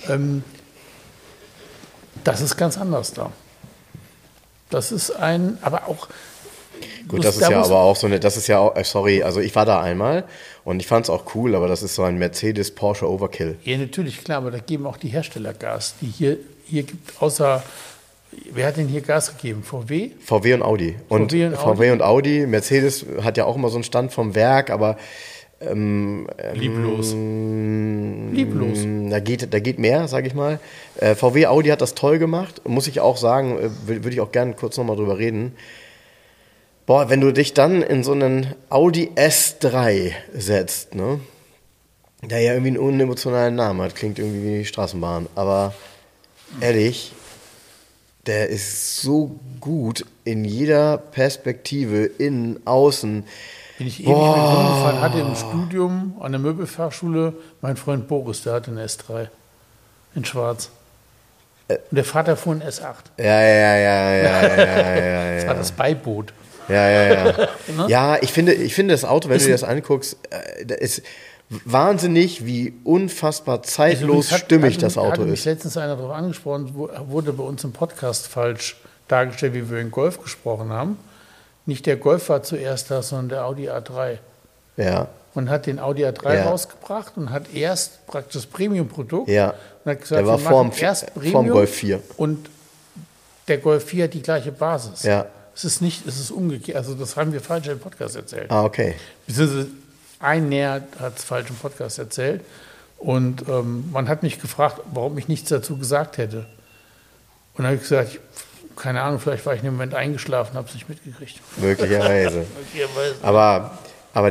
Das ist ganz anders da. Das ist aber auch... Gut, das ist ja aber auch so eine, das ist ja auch, sorry, also ich war da einmal und ich fand es auch cool, aber das ist so ein Mercedes-Porsche Overkill. Ja, natürlich, klar, aber da geben auch die Hersteller Gas, die hier gibt, außer, wer hat denn hier Gas gegeben? VW? VW und Audi. VW und Audi, Mercedes hat ja auch immer so einen Stand vom Werk, aber lieblos. Da geht mehr, sage ich mal. VW, Audi hat das toll gemacht, muss ich auch sagen, würde ich auch gerne kurz nochmal drüber reden. Boah, wenn du dich dann in so einen Audi S3 setzt, ne, der ja irgendwie einen unemotionalen Namen hat, klingt irgendwie wie Straßenbahn, aber ehrlich, der ist so gut in jeder Perspektive, innen, außen. Bin ich ewig mit rumgefahren, hatte im Studium an der Möbelfachschule mein Freund Boris, der hatte einen S3 in schwarz. Und der Vater fuhr einen S8. Ja. Das war das Beiboot. Ja. Ja, ich finde das Auto, wenn du dir das anguckst, ist wahnsinnig, wie unfassbar zeitlos stimmig das Auto hat mich ist. Letztens einer darauf angesprochen, wurde bei uns im Podcast falsch dargestellt, wie wir in Golf gesprochen haben. Nicht der Golf war zuerst da, sondern der Audi A3. Ja. Und hat den Audi A3 rausgebracht und hat erst praktisch das Premium-Produkt. Ja. Und hat gesagt, der war vorm Golf 4. Und der Golf 4 hat die gleiche Basis. Ja. Es ist umgekehrt. Also das haben wir falsch im Podcast erzählt. Ah, okay. Beziehungsweise ein Näher hat es falsch im Podcast erzählt. Und man hat mich gefragt, warum ich nichts dazu gesagt hätte. Und dann habe ich gesagt, keine Ahnung, vielleicht war ich in dem Moment eingeschlafen, habe es nicht mitgekriegt. Möglicherweise. Aber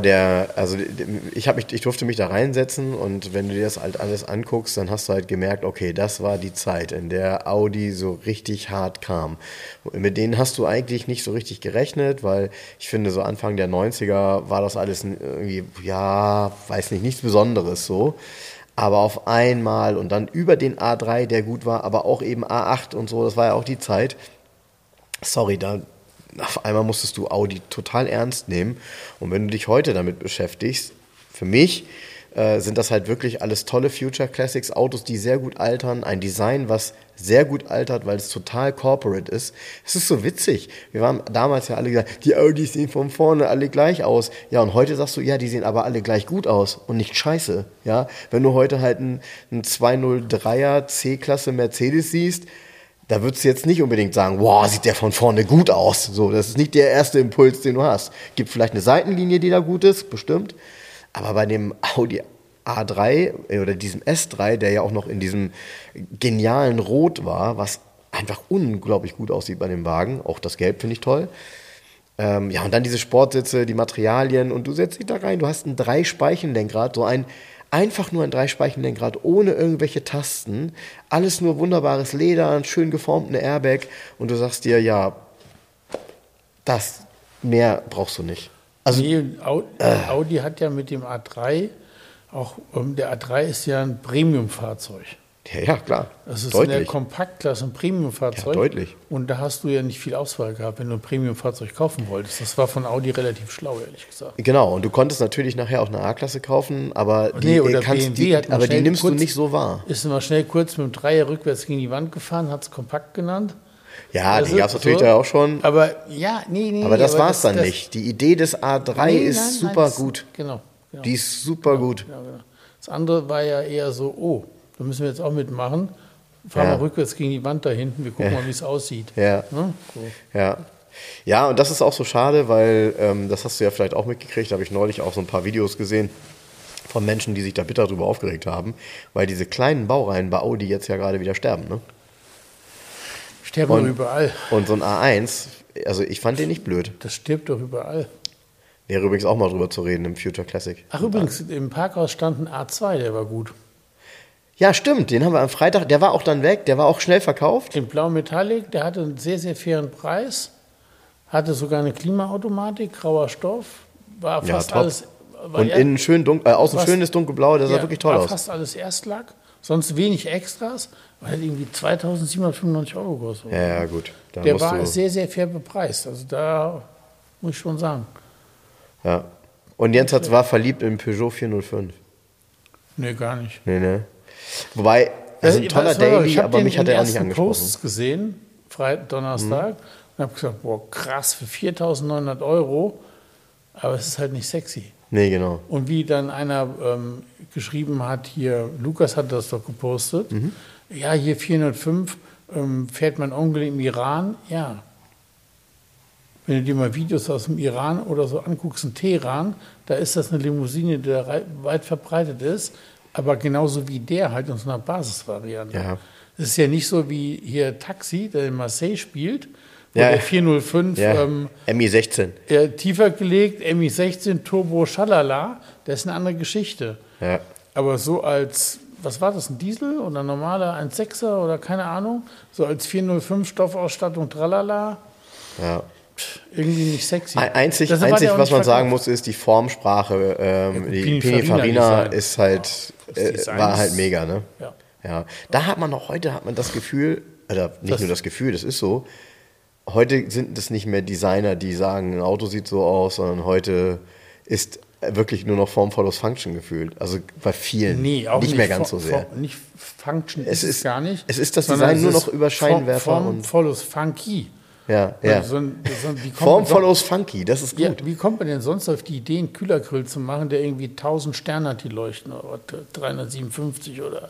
ich durfte mich da reinsetzen und wenn du dir das halt alles anguckst, dann hast du halt gemerkt, okay, das war die Zeit, in der Audi so richtig hart kam. Und mit denen hast du eigentlich nicht so richtig gerechnet, weil ich finde, so Anfang der 90er war das alles irgendwie, nichts Besonderes so. Aber auf einmal und dann über den A3, der gut war, aber auch eben A8 und so, das war ja auch die Zeit. Sorry, auf einmal musstest du Audi total ernst nehmen. Und wenn du dich heute damit beschäftigst, für mich sind das halt wirklich alles tolle Future Classics, Autos, die sehr gut altern, ein Design, was sehr gut altert, weil es total corporate ist. Es ist so witzig. Wir waren damals ja alle gesagt, die Audis sehen von vorne alle gleich aus. Ja, und heute sagst du, ja, die sehen aber alle gleich gut aus und nicht scheiße. Ja, wenn du heute halt einen 203er C-Klasse Mercedes siehst, da würdest du jetzt nicht unbedingt sagen, wow, sieht der von vorne gut aus. So, das ist nicht der erste Impuls, den du hast. Gibt vielleicht eine Seitenlinie, die da gut ist, bestimmt. Aber bei dem Audi A3 oder diesem S3, der ja auch noch in diesem genialen Rot war, was einfach unglaublich gut aussieht bei dem Wagen, auch das Gelb finde ich toll. Und dann diese Sportsitze, die Materialien und du setzt dich da rein, du hast ein 3-Speichen-Lenkrad, einfach nur ein 3-Speichen-Lenkrad, ohne irgendwelche Tasten, alles nur wunderbares Leder, einen schön geformten Airbag und du sagst dir, ja, das mehr brauchst du nicht. Also, Audi hat ja mit dem A3 auch, der A3 ist ja ein Premium-Fahrzeug. Ja, klar. Das ist deutlich. in der Kompaktklasse ein Premium-Fahrzeug. Ja, deutlich. Und da hast du ja nicht viel Auswahl gehabt, wenn du ein Premium-Fahrzeug kaufen wolltest. Das war von Audi relativ schlau, ehrlich gesagt. Genau, und du konntest natürlich nachher auch eine A-Klasse kaufen, aber die nimmst du nicht so wahr. Ist immer schnell kurz mit dem Dreier rückwärts gegen die Wand gefahren, hat es kompakt genannt. Ja, die gab es natürlich da auch schon. Aber ja, nee. Aber das war es dann nicht. Die Idee des A3 ist super gut. Genau. Die ist super gut. Ja, genau. Das andere war ja eher so, da müssen wir jetzt auch mitmachen. Fahren wir rückwärts gegen die Wand da hinten, wir gucken mal, wie es aussieht. Ja. Ne? So. Ja, und das ist auch so schade, weil, das hast du ja vielleicht auch mitgekriegt, da habe ich neulich auch so ein paar Videos gesehen von Menschen, die sich da bitter drüber aufgeregt haben, weil diese kleinen Baureihen bei Audi jetzt ja gerade wieder sterben, ne? Sterben doch überall. Und so ein A1, also ich fand den nicht blöd. Das stirbt doch überall. Wäre übrigens auch mal drüber zu reden im Future Classic. Ach übrigens, im Parkhaus stand ein A2, der war gut. Ja, stimmt, den haben wir am Freitag, der war auch dann weg, der war auch schnell verkauft. In Blau Metallic, der hatte einen sehr, sehr fairen Preis, hatte sogar eine Klimaautomatik, grauer Stoff, war fast top. alles... Und innen schön außen schönes dunkelblau, der sah wirklich toll war aus. Fast alles Erstlack, sonst wenig Extras, weil hat irgendwie 2.795 € gekostet. Ja, gut. Der war sehr, sehr fair bepreist, also da muss ich schon sagen. Ja. Und Jens war verliebt im Peugeot 405. Nee, gar nicht. Nee. Wobei, das ist ein toller Daily, aber mich hat er auch nicht angesprochen. Ich habe Posts gesehen, Donnerstag, und habe gesagt, boah, krass, für 4.900 €, aber es ist halt nicht sexy. Nee, genau. Und wie dann einer geschrieben hat, hier, Lukas hat das doch gepostet, ja, hier 405, fährt mein Onkel im Iran, ja. Wenn du dir mal Videos aus dem Iran oder so anguckst, in Teheran, da ist das eine Limousine, die da weit verbreitet ist, aber genauso wie der halt in so einer Basisvariante. Ja. Es ist ja nicht so wie hier Taxi, der in Marseille spielt, wo Ja. der 405 MI16. tiefer gelegt, MI16 Turbo Schalala, das ist eine andere Geschichte. Ja. Aber so als, was war das, ein Diesel oder ein normaler 1.6er oder keine Ahnung, so als 405 Stoffausstattung tralala, Ja. irgendwie nicht sexy. Einzig, Deshalb war der auch was nicht man sagen verkauft. muss, ist die Formsprache. Die Pininfarina ist halt, war halt mega, ne? Ja. Da hat man auch heute das Gefühl, oder nicht nur das Gefühl, das ist so, heute sind es nicht mehr Designer, die sagen, ein Auto sieht so aus, sondern heute ist wirklich nur noch Form follows Function gefühlt. Also bei vielen nicht mehr ganz so sehr. Nicht Function ist es gar nicht. Es ist das Design nur noch über Scheinwerfer. Form follows Funky. Ja. Form follows Funky, das ist gut. Ja, wie kommt man denn sonst auf die Idee, einen Kühlergrill zu machen, der irgendwie 1000 Sterne hat, die leuchten, oder 357 oder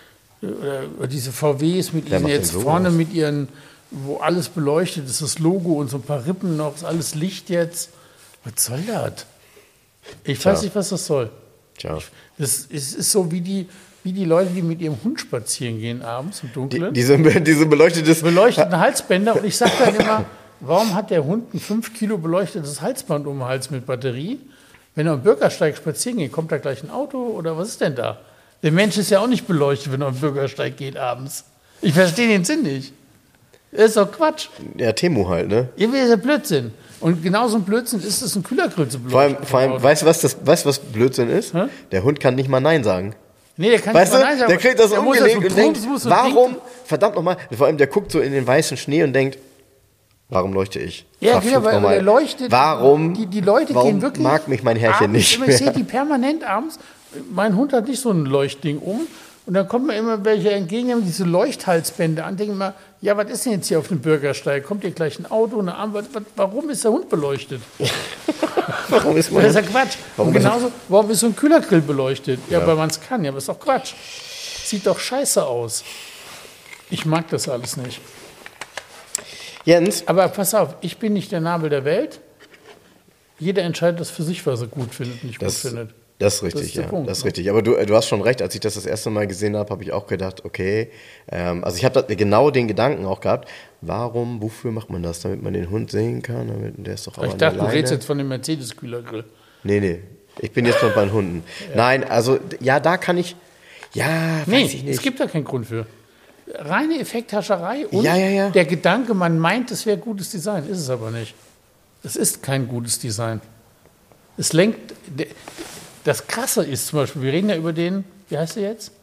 diese VWs mit diesen jetzt vorne mit ihren, wo alles beleuchtet ist, das Logo und so ein paar Rippen noch, ist alles Licht jetzt. Was soll das? Ich weiß nicht, was das soll. Tja. Das ist so wie die Leute, die mit ihrem Hund spazieren gehen abends im Dunkeln. Diese beleuchteten Halsbänder. Und ich sage dann immer, warum hat der Hund ein 5 Kilo beleuchtetes Halsband um den Hals mit Batterie? Wenn er am Bürgersteig spazieren geht, kommt da gleich ein Auto oder was ist denn da? Der Mensch ist ja auch nicht beleuchtet, wenn er am Bürgersteig geht abends. Ich verstehe den Sinn nicht. Das ist doch Quatsch. Ja, Temu halt, ne? Irgendwie ist ja Blödsinn. Und genauso ein Blödsinn ist es, einen Kühlergrill zu beleuchten. Vor allem weißt du, was Blödsinn ist? Hä? Der Hund kann nicht mal Nein sagen. Nee, der kann Weißt nicht du, mal Nein sagen. der kriegt das Der muss umgelegt so und denkt, muss so warum, verdammt nochmal, vor allem der guckt so in den weißen Schnee und denkt, warum leuchte ich? Ja, genau, weil der leuchtet. Warum, die Leute warum gehen wirklich mag mich mein Herrchen abends, nicht Ich mehr? sehe die permanent abends. Mein Hund hat nicht so ein Leuchtding um. Und dann kommen mir immer welche entgegen, haben diese Leuchthalsbänder an, denken mal, ja, was ist denn jetzt hier auf dem Bürgersteig? Kommt hier gleich ein Auto, eine Ampel? Warum ist der Hund beleuchtet? Warum ist Das ist ja Quatsch. Warum ist so ein Kühlergrill beleuchtet? Ja, weil man es kann. Ja, aber ist doch Quatsch. Sieht doch scheiße aus. Ich mag das alles nicht. Jens? Aber pass auf, ich bin nicht der Nabel der Welt. Jeder entscheidet das für sich, was er gut findet, nicht gut findet. Das ist richtig, ja. Das ist richtig. Aber du hast schon recht, als ich das erste Mal gesehen habe, habe ich auch gedacht, okay, also ich habe genau den Gedanken auch gehabt, wofür macht man das? Damit man den Hund sehen kann? Der ist doch auch Ich dachte, du redest jetzt von dem Mercedes-Kühlergrill. Nee. Ich bin jetzt bei den Hunden. Ja. Nein, also, ja, da kann ich, weiß ich nicht. Es gibt da keinen Grund für. Reine Effekthascherei und Ja. der Gedanke, man meint, es wäre gutes Design, ist es aber nicht. Es ist kein gutes Design. Es lenkt... Das Krasse ist zum Beispiel, wir reden ja über den, wie heißt der jetzt?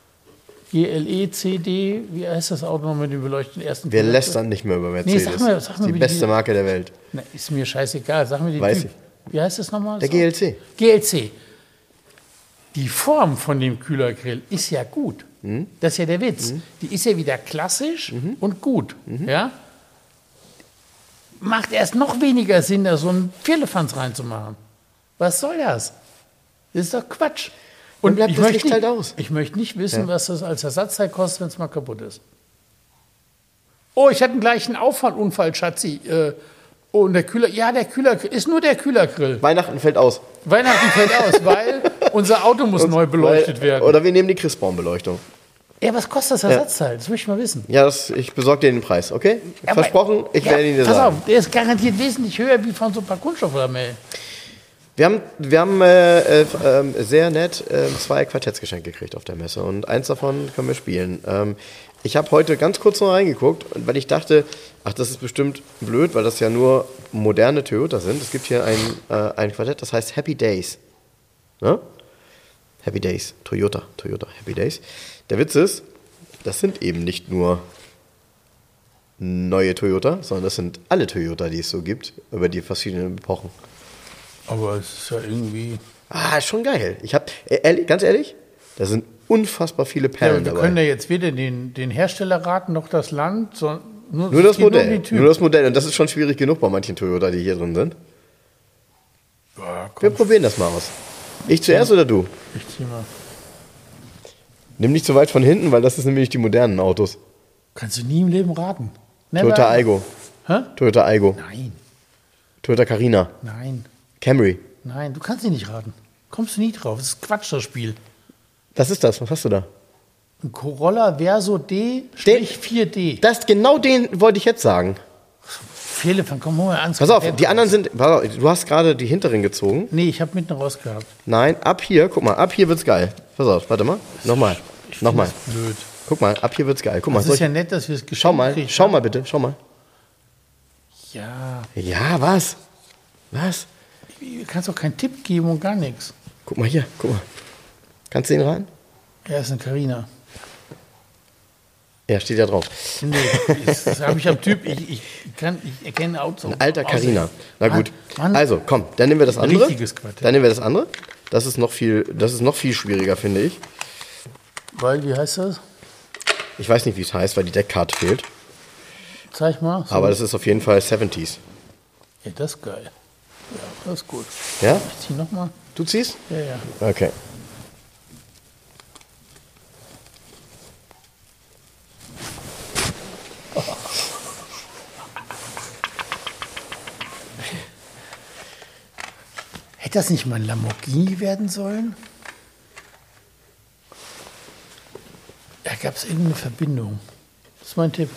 GLE, CD, wie heißt das Auto noch mit dem beleuchteten ersten? Wir lästern nicht mehr über Mercedes. Nee, sag mal, das ist die beste Marke der Welt. Na, ist mir scheißegal, sag mir den Weiß Typ. ich. Wie heißt das nochmal? Der GLC. GLC. Die Form von dem Kühlergrill ist ja gut. Das ist ja der Witz. Die ist ja wieder klassisch und gut. Ja? macht erst noch weniger Sinn, da so einen Firlefanz reinzumachen. Was soll das? Das ist doch Quatsch. Und bleibt ich das möchte Licht halt aus. Ich möchte nicht wissen, was das als Ersatzteil kostet, wenn es mal kaputt ist. Oh, ich hatte gleich einen Auffahrunfall, Schatzi. Und der Kühler, ist nur der Kühlergrill. Weihnachten fällt aus. Weihnachten fällt aus, weil unser Auto muss neu beleuchtet werden. Oder wir nehmen die Christbaumbeleuchtung. Ja, was kostet das Ersatzteil? Das möchte ich mal wissen. Ja, ich besorge dir den Preis, okay? Aber- Versprochen, ich Ja, werde ihn dir pass sagen. auf, der ist garantiert wesentlich höher wie von so ein paar Kunststofflamellen. Wir haben sehr nett 2 Quartettsgeschenke gekriegt auf der Messe und eins davon können wir spielen. Ich habe heute ganz kurz noch reingeguckt, weil ich dachte, ach, das ist bestimmt blöd, weil das ja nur moderne Toyota sind. Es gibt hier ein Quartett, das heißt Happy Days. Ne? Happy Days, Toyota, Happy Days. Der Witz ist, das sind eben nicht nur neue Toyota, sondern das sind alle Toyota, die es so gibt, über die verschiedenen Epochen. Aber es ist ja irgendwie... Ah, ist schon geil. Ich habe, ganz ehrlich, da sind unfassbar viele Ja, Perlen wir dabei. können ja jetzt weder den Hersteller raten, noch das Land, sondern Nur es das geht Modell. um die Typen. Nur das Modell. Und das ist schon schwierig genug bei manchen Toyota, die hier drin sind. Ja, komm, Wir probieren das mal aus. Ich zuerst oder du? ich zieh mal. Nimm nicht so weit von hinten, weil das ist nämlich die modernen Autos. Kannst du nie im Leben raten. Never. Toyota Aygo. Hä? Toyota Aygo. Nein, Toyota Carina. nein, Camry. nein, du kannst sie nicht raten. Kommst du nie drauf. Das ist Quatsch, das Spiel. Das ist das. Was hast du da? Ein Corolla Verso D-4D. Genau den wollte ich jetzt sagen. Firlefanz, komm, hol mal an. Pass auf, die anderen sind. Pass auf, du hast gerade die hinteren gezogen. Nee, ich habe mitten rausgehabt. Nein, ab hier, guck mal, ab hier wird's geil. Pass auf, warte mal. Nochmal. Nochmal. Blöd. Guck mal, ab hier wird's geil. Guck mal, Das ist ja nett, dass wir es geschenkt schau mal bitte, schau mal. Ja, Ja, was? Was? du kannst doch keinen Tipp geben und gar nichts. Guck mal hier, guck mal. Kannst du den rein? Er ist eine Carina. Ja, steht ja drauf. Nee, das habe ich am Typ. Ich erkenne Autos. Ein alter Carina. Na gut. Mann. Also, komm, dann nehmen wir das andere. Richtiges Quartett. Dann nehmen wir das andere. Das ist noch viel schwieriger, finde ich. Weil, wie heißt das? Ich weiß nicht, wie es heißt, weil die Deckkarte fehlt. Zeig mal. So. Aber das ist auf jeden Fall 70s. Ja, das ist geil. Ja, das ist gut. Ja? Ich zieh nochmal. Du ziehst? Ja, ja. Okay. Hätte das nicht mal ein Lamborghini werden sollen? Da gab es irgendeine Verbindung. Das ist mein Tipp.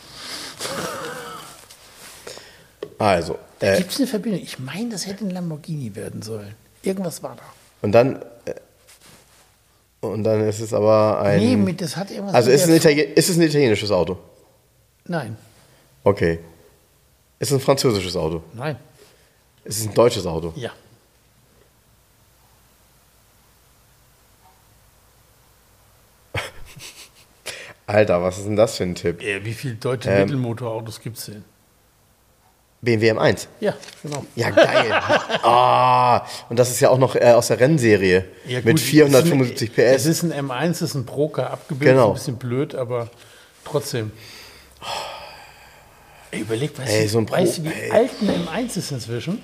Also, Gibt es eine Verbindung? Ich meine, das hätte ein Lamborghini werden sollen. Irgendwas war da. und dann ist es aber ein. Nee, das hat irgendwas. Also mit ist der- es ein italienisches Auto? Nein, Okay. Ist es ein französisches Auto? nein, Ist es ein deutsches Auto? ja. Alter, was ist denn das für ein Tipp? Wie viele deutsche Mittelmotorautos gibt es denn? BMW M1. Ja, genau. Ja, geil. Und das ist ja auch noch aus der Rennserie Ja, mit gut, 475 PS. Es ist ein M1, es ist ein Proker abgebildet, Genau. ein bisschen blöd, aber trotzdem. Ey, überleg, weißt Ey, so ein weißt du, wie Ey. alt ein M1 ist inzwischen?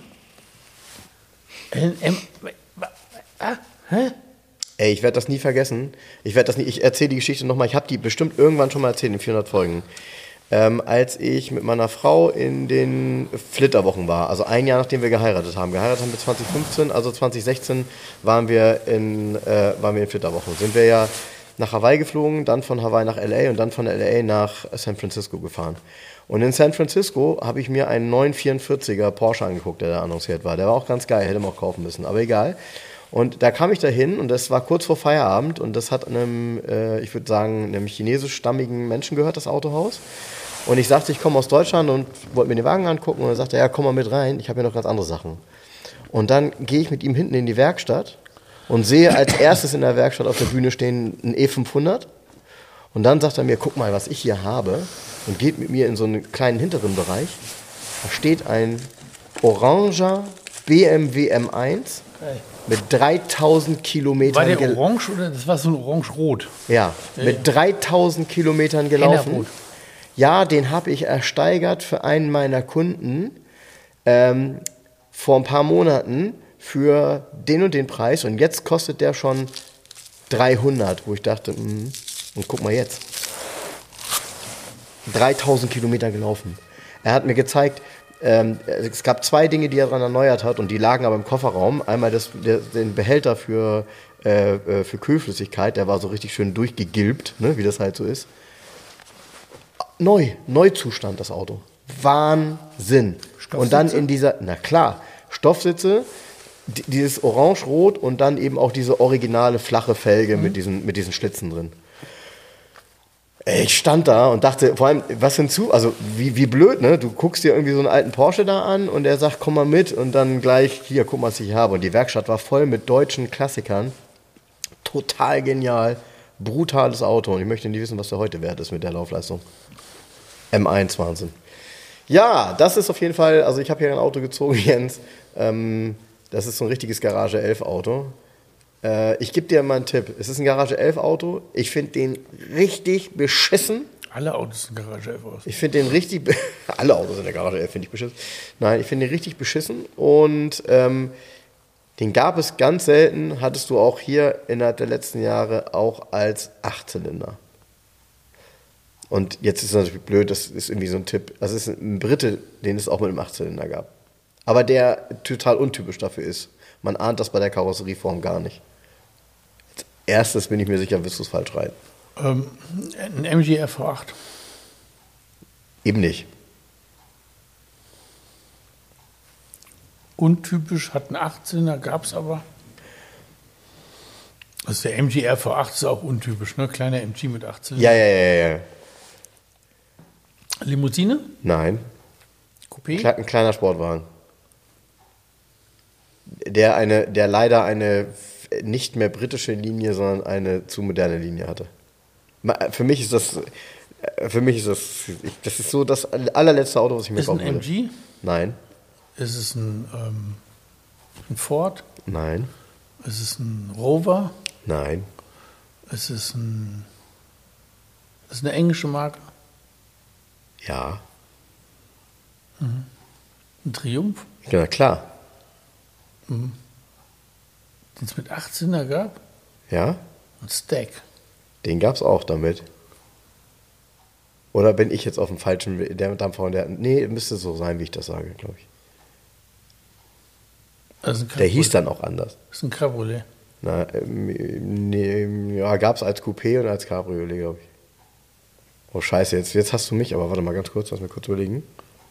Hä? Ey, ich werde das nie vergessen. Ich erzähle die Geschichte nochmal. Ich habe die bestimmt irgendwann schon mal erzählt in 400 Folgen. Als ich mit meiner Frau in den Flitterwochen war, also ein Jahr nachdem wir geheiratet haben. Geheiratet haben wir 2015, also 2016 waren wir in Flitterwochen. Sind wir ja nach Hawaii geflogen, dann von Hawaii nach LA und dann von LA nach San Francisco gefahren. Und in San Francisco habe ich mir einen 944er Porsche angeguckt, der da annonciert war. Der war auch ganz geil, hätte man auch kaufen müssen, aber egal. Und da kam ich dahin und das war kurz vor Feierabend und das hat ich würde sagen, einem chinesischstammigen Menschen gehört, das Autohaus. Und ich sagte, ich komme aus Deutschland und wollte mir den Wagen angucken und er sagte, ja, komm mal mit rein, ich habe hier noch ganz andere Sachen. Und dann gehe ich mit ihm hinten in die Werkstatt und sehe als erstes in der Werkstatt auf der Bühne stehen einen E500. Und dann sagt er mir, guck mal, was ich hier habe und geht mit mir in so einen kleinen hinteren Bereich. Da steht ein oranger BMW M1 mit 3000 Kilometern War der orange oder das war so ein orange-rot? Ja, mit 3000 Kilometern gelaufen. Rot. Ja, den habe ich ersteigert für einen meiner Kunden vor ein paar Monaten für den und den Preis. Und jetzt kostet der schon 300, wo ich dachte, und guck mal jetzt. 3000 Kilometer gelaufen. Er hat mir gezeigt, es gab 2 Dinge, die er daran erneuert hat und die lagen aber im Kofferraum. Einmal den Behälter für Kühlflüssigkeit, der war so richtig schön durchgegilbt, ne, wie das halt so ist. Neuzustand das Auto. Wahnsinn. Und dann in dieser, na klar, Stoffsitze, dieses Orange-Rot und dann eben auch diese originale flache Felge mit diesen Schlitzen drin. Ich stand da und dachte, vor allem, was also wie blöd, ne? Du guckst dir irgendwie so einen alten Porsche da an und er sagt, komm mal mit und dann gleich, hier, guck mal, was ich habe. Und die Werkstatt war voll mit deutschen Klassikern. Total genial, brutales Auto. Und ich möchte nicht wissen, was der heute wert ist mit der Laufleistung. M1 Wahnsinn. Ja, das ist auf jeden Fall, also ich habe hier ein Auto gezogen, Jens. Das ist so ein richtiges Garage 11 Auto. Ich gebe dir mal einen Tipp. Es ist ein Garage 11 Auto. Ich finde den richtig beschissen. Alle Autos sind Garage 11 Autos. Ich finde den richtig... Alle Autos in der Garage 11 finde ich beschissen. Nein, ich finde den richtig beschissen. Und den gab es ganz selten. Hattest du auch hier innerhalb der letzten Jahre auch als 8-Zylinder. Und jetzt ist es natürlich blöd, das ist irgendwie so ein Tipp. Das ist ein Brite, den es auch mit einem 8-Zylinder gab. Aber der total untypisch dafür ist. Man ahnt das bei der Karosserieform gar nicht. Als erstes bin ich mir sicher, wirst du es falsch reiten. Ein MG V8. Eben nicht. Untypisch, hat einen 18er, gab es aber. Also der MG V8 ist auch untypisch, ne? Kleiner MG mit 18. Ja. Limousine? Nein. Coupé? Ein kleiner Sportwagen. Der leider eine nicht mehr britische Linie, sondern eine zu moderne Linie hatte. Für mich ist das ist so das allerletzte Auto, was ich mir kaufen würde. Ist es ein MG? Nein. Ist es ein Ford? Nein. Ist es ein Rover? Nein. Ist es eine englische Marke? Ja. Ein Triumph? Ja, klar. Den es mit 18er gab? Ja. Ein Stack. Den gab es auch damit. Oder bin ich jetzt auf dem falschen, der Dampfer und der, nee, müsste so sein, wie ich das sage, glaube ich. Also der hieß dann auch anders. Das ist ein Cabriolet. Na, nee, ja, gab es als Coupé und als Cabriolet, glaube ich. Oh, scheiße, jetzt hast du mich, aber warte mal ganz kurz, lass mich kurz überlegen.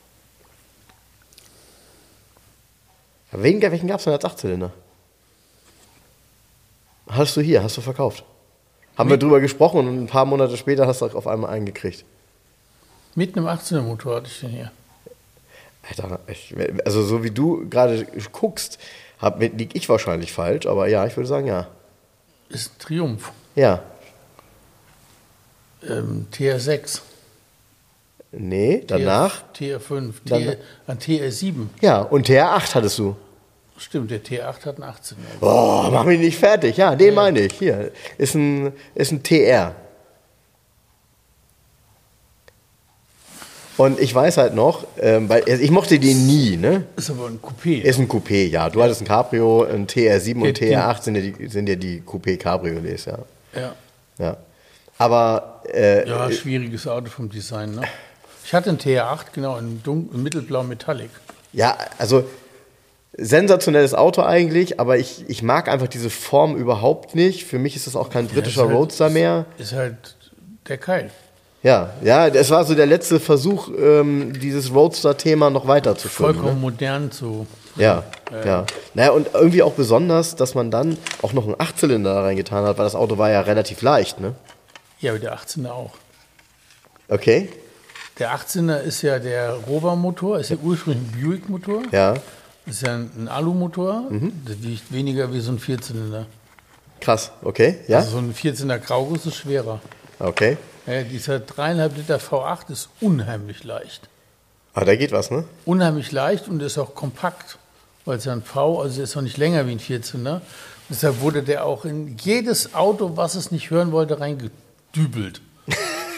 Welchen gab es denn als 8-Zylinder? Hast du verkauft. Haben wir drüber gesprochen und ein paar Monate später hast du auf einmal eingekriegt. Mit einem 18er Motor hatte ich den hier. Alter, also so wie du gerade guckst, lieg ich wahrscheinlich falsch, aber ja, ich würde sagen, ja. Ist ein Triumph. Ja. TR6. Nee, danach? TR5. TR7. Ja, und TR8 hattest du. Stimmt, der T8 hat einen 18er. Oh, mach mich nicht fertig. Ja, den meine ich. Hier, ist ein TR. Und ich weiß halt noch, weil ich mochte den nie, ne? Ist aber ein Coupé. Ist ein Coupé, ja. Du hattest ein Cabrio, ein TR7 und TR8 sind ja die Coupé-Cabriolets, ja. Ja. Aber... ja, schwieriges Auto vom Design, ne? Ich hatte einen TR8, genau, in mittelblau Metallic. Ja, also... Sensationelles Auto eigentlich, aber ich mag einfach diese Form überhaupt nicht. Für mich ist das auch kein britischer Roadster mehr. Ist halt der Keil. Ja, es war so der letzte Versuch, dieses Roadster-Thema noch weiterzuführen. Vollkommen modern zu. Ja. Naja, und irgendwie auch besonders, dass man dann auch noch einen 8-Zylinder da reingetan hat, weil das Auto war ja relativ leicht, ne? Ja, aber der 18er auch. Okay. Der 18er ist ja der Rover-Motor, ist ja ursprünglich ein Buick-Motor. Ja. Das ist ja ein Alu-Motor, der wiegt weniger wie so ein 4-Zylinder. Krass, okay, ja. Also so ein 4-Zylinder Grauguss ist schwerer. Okay. Ja, dieser 3,5 Liter V8 ist unheimlich leicht. Ah, da geht was, ne? Unheimlich leicht und ist auch kompakt, weil es ja ein V, also ist auch nicht länger wie ein 4-Zylinder. Deshalb wurde der auch in jedes Auto, was es nicht hören wollte, reingedübelt.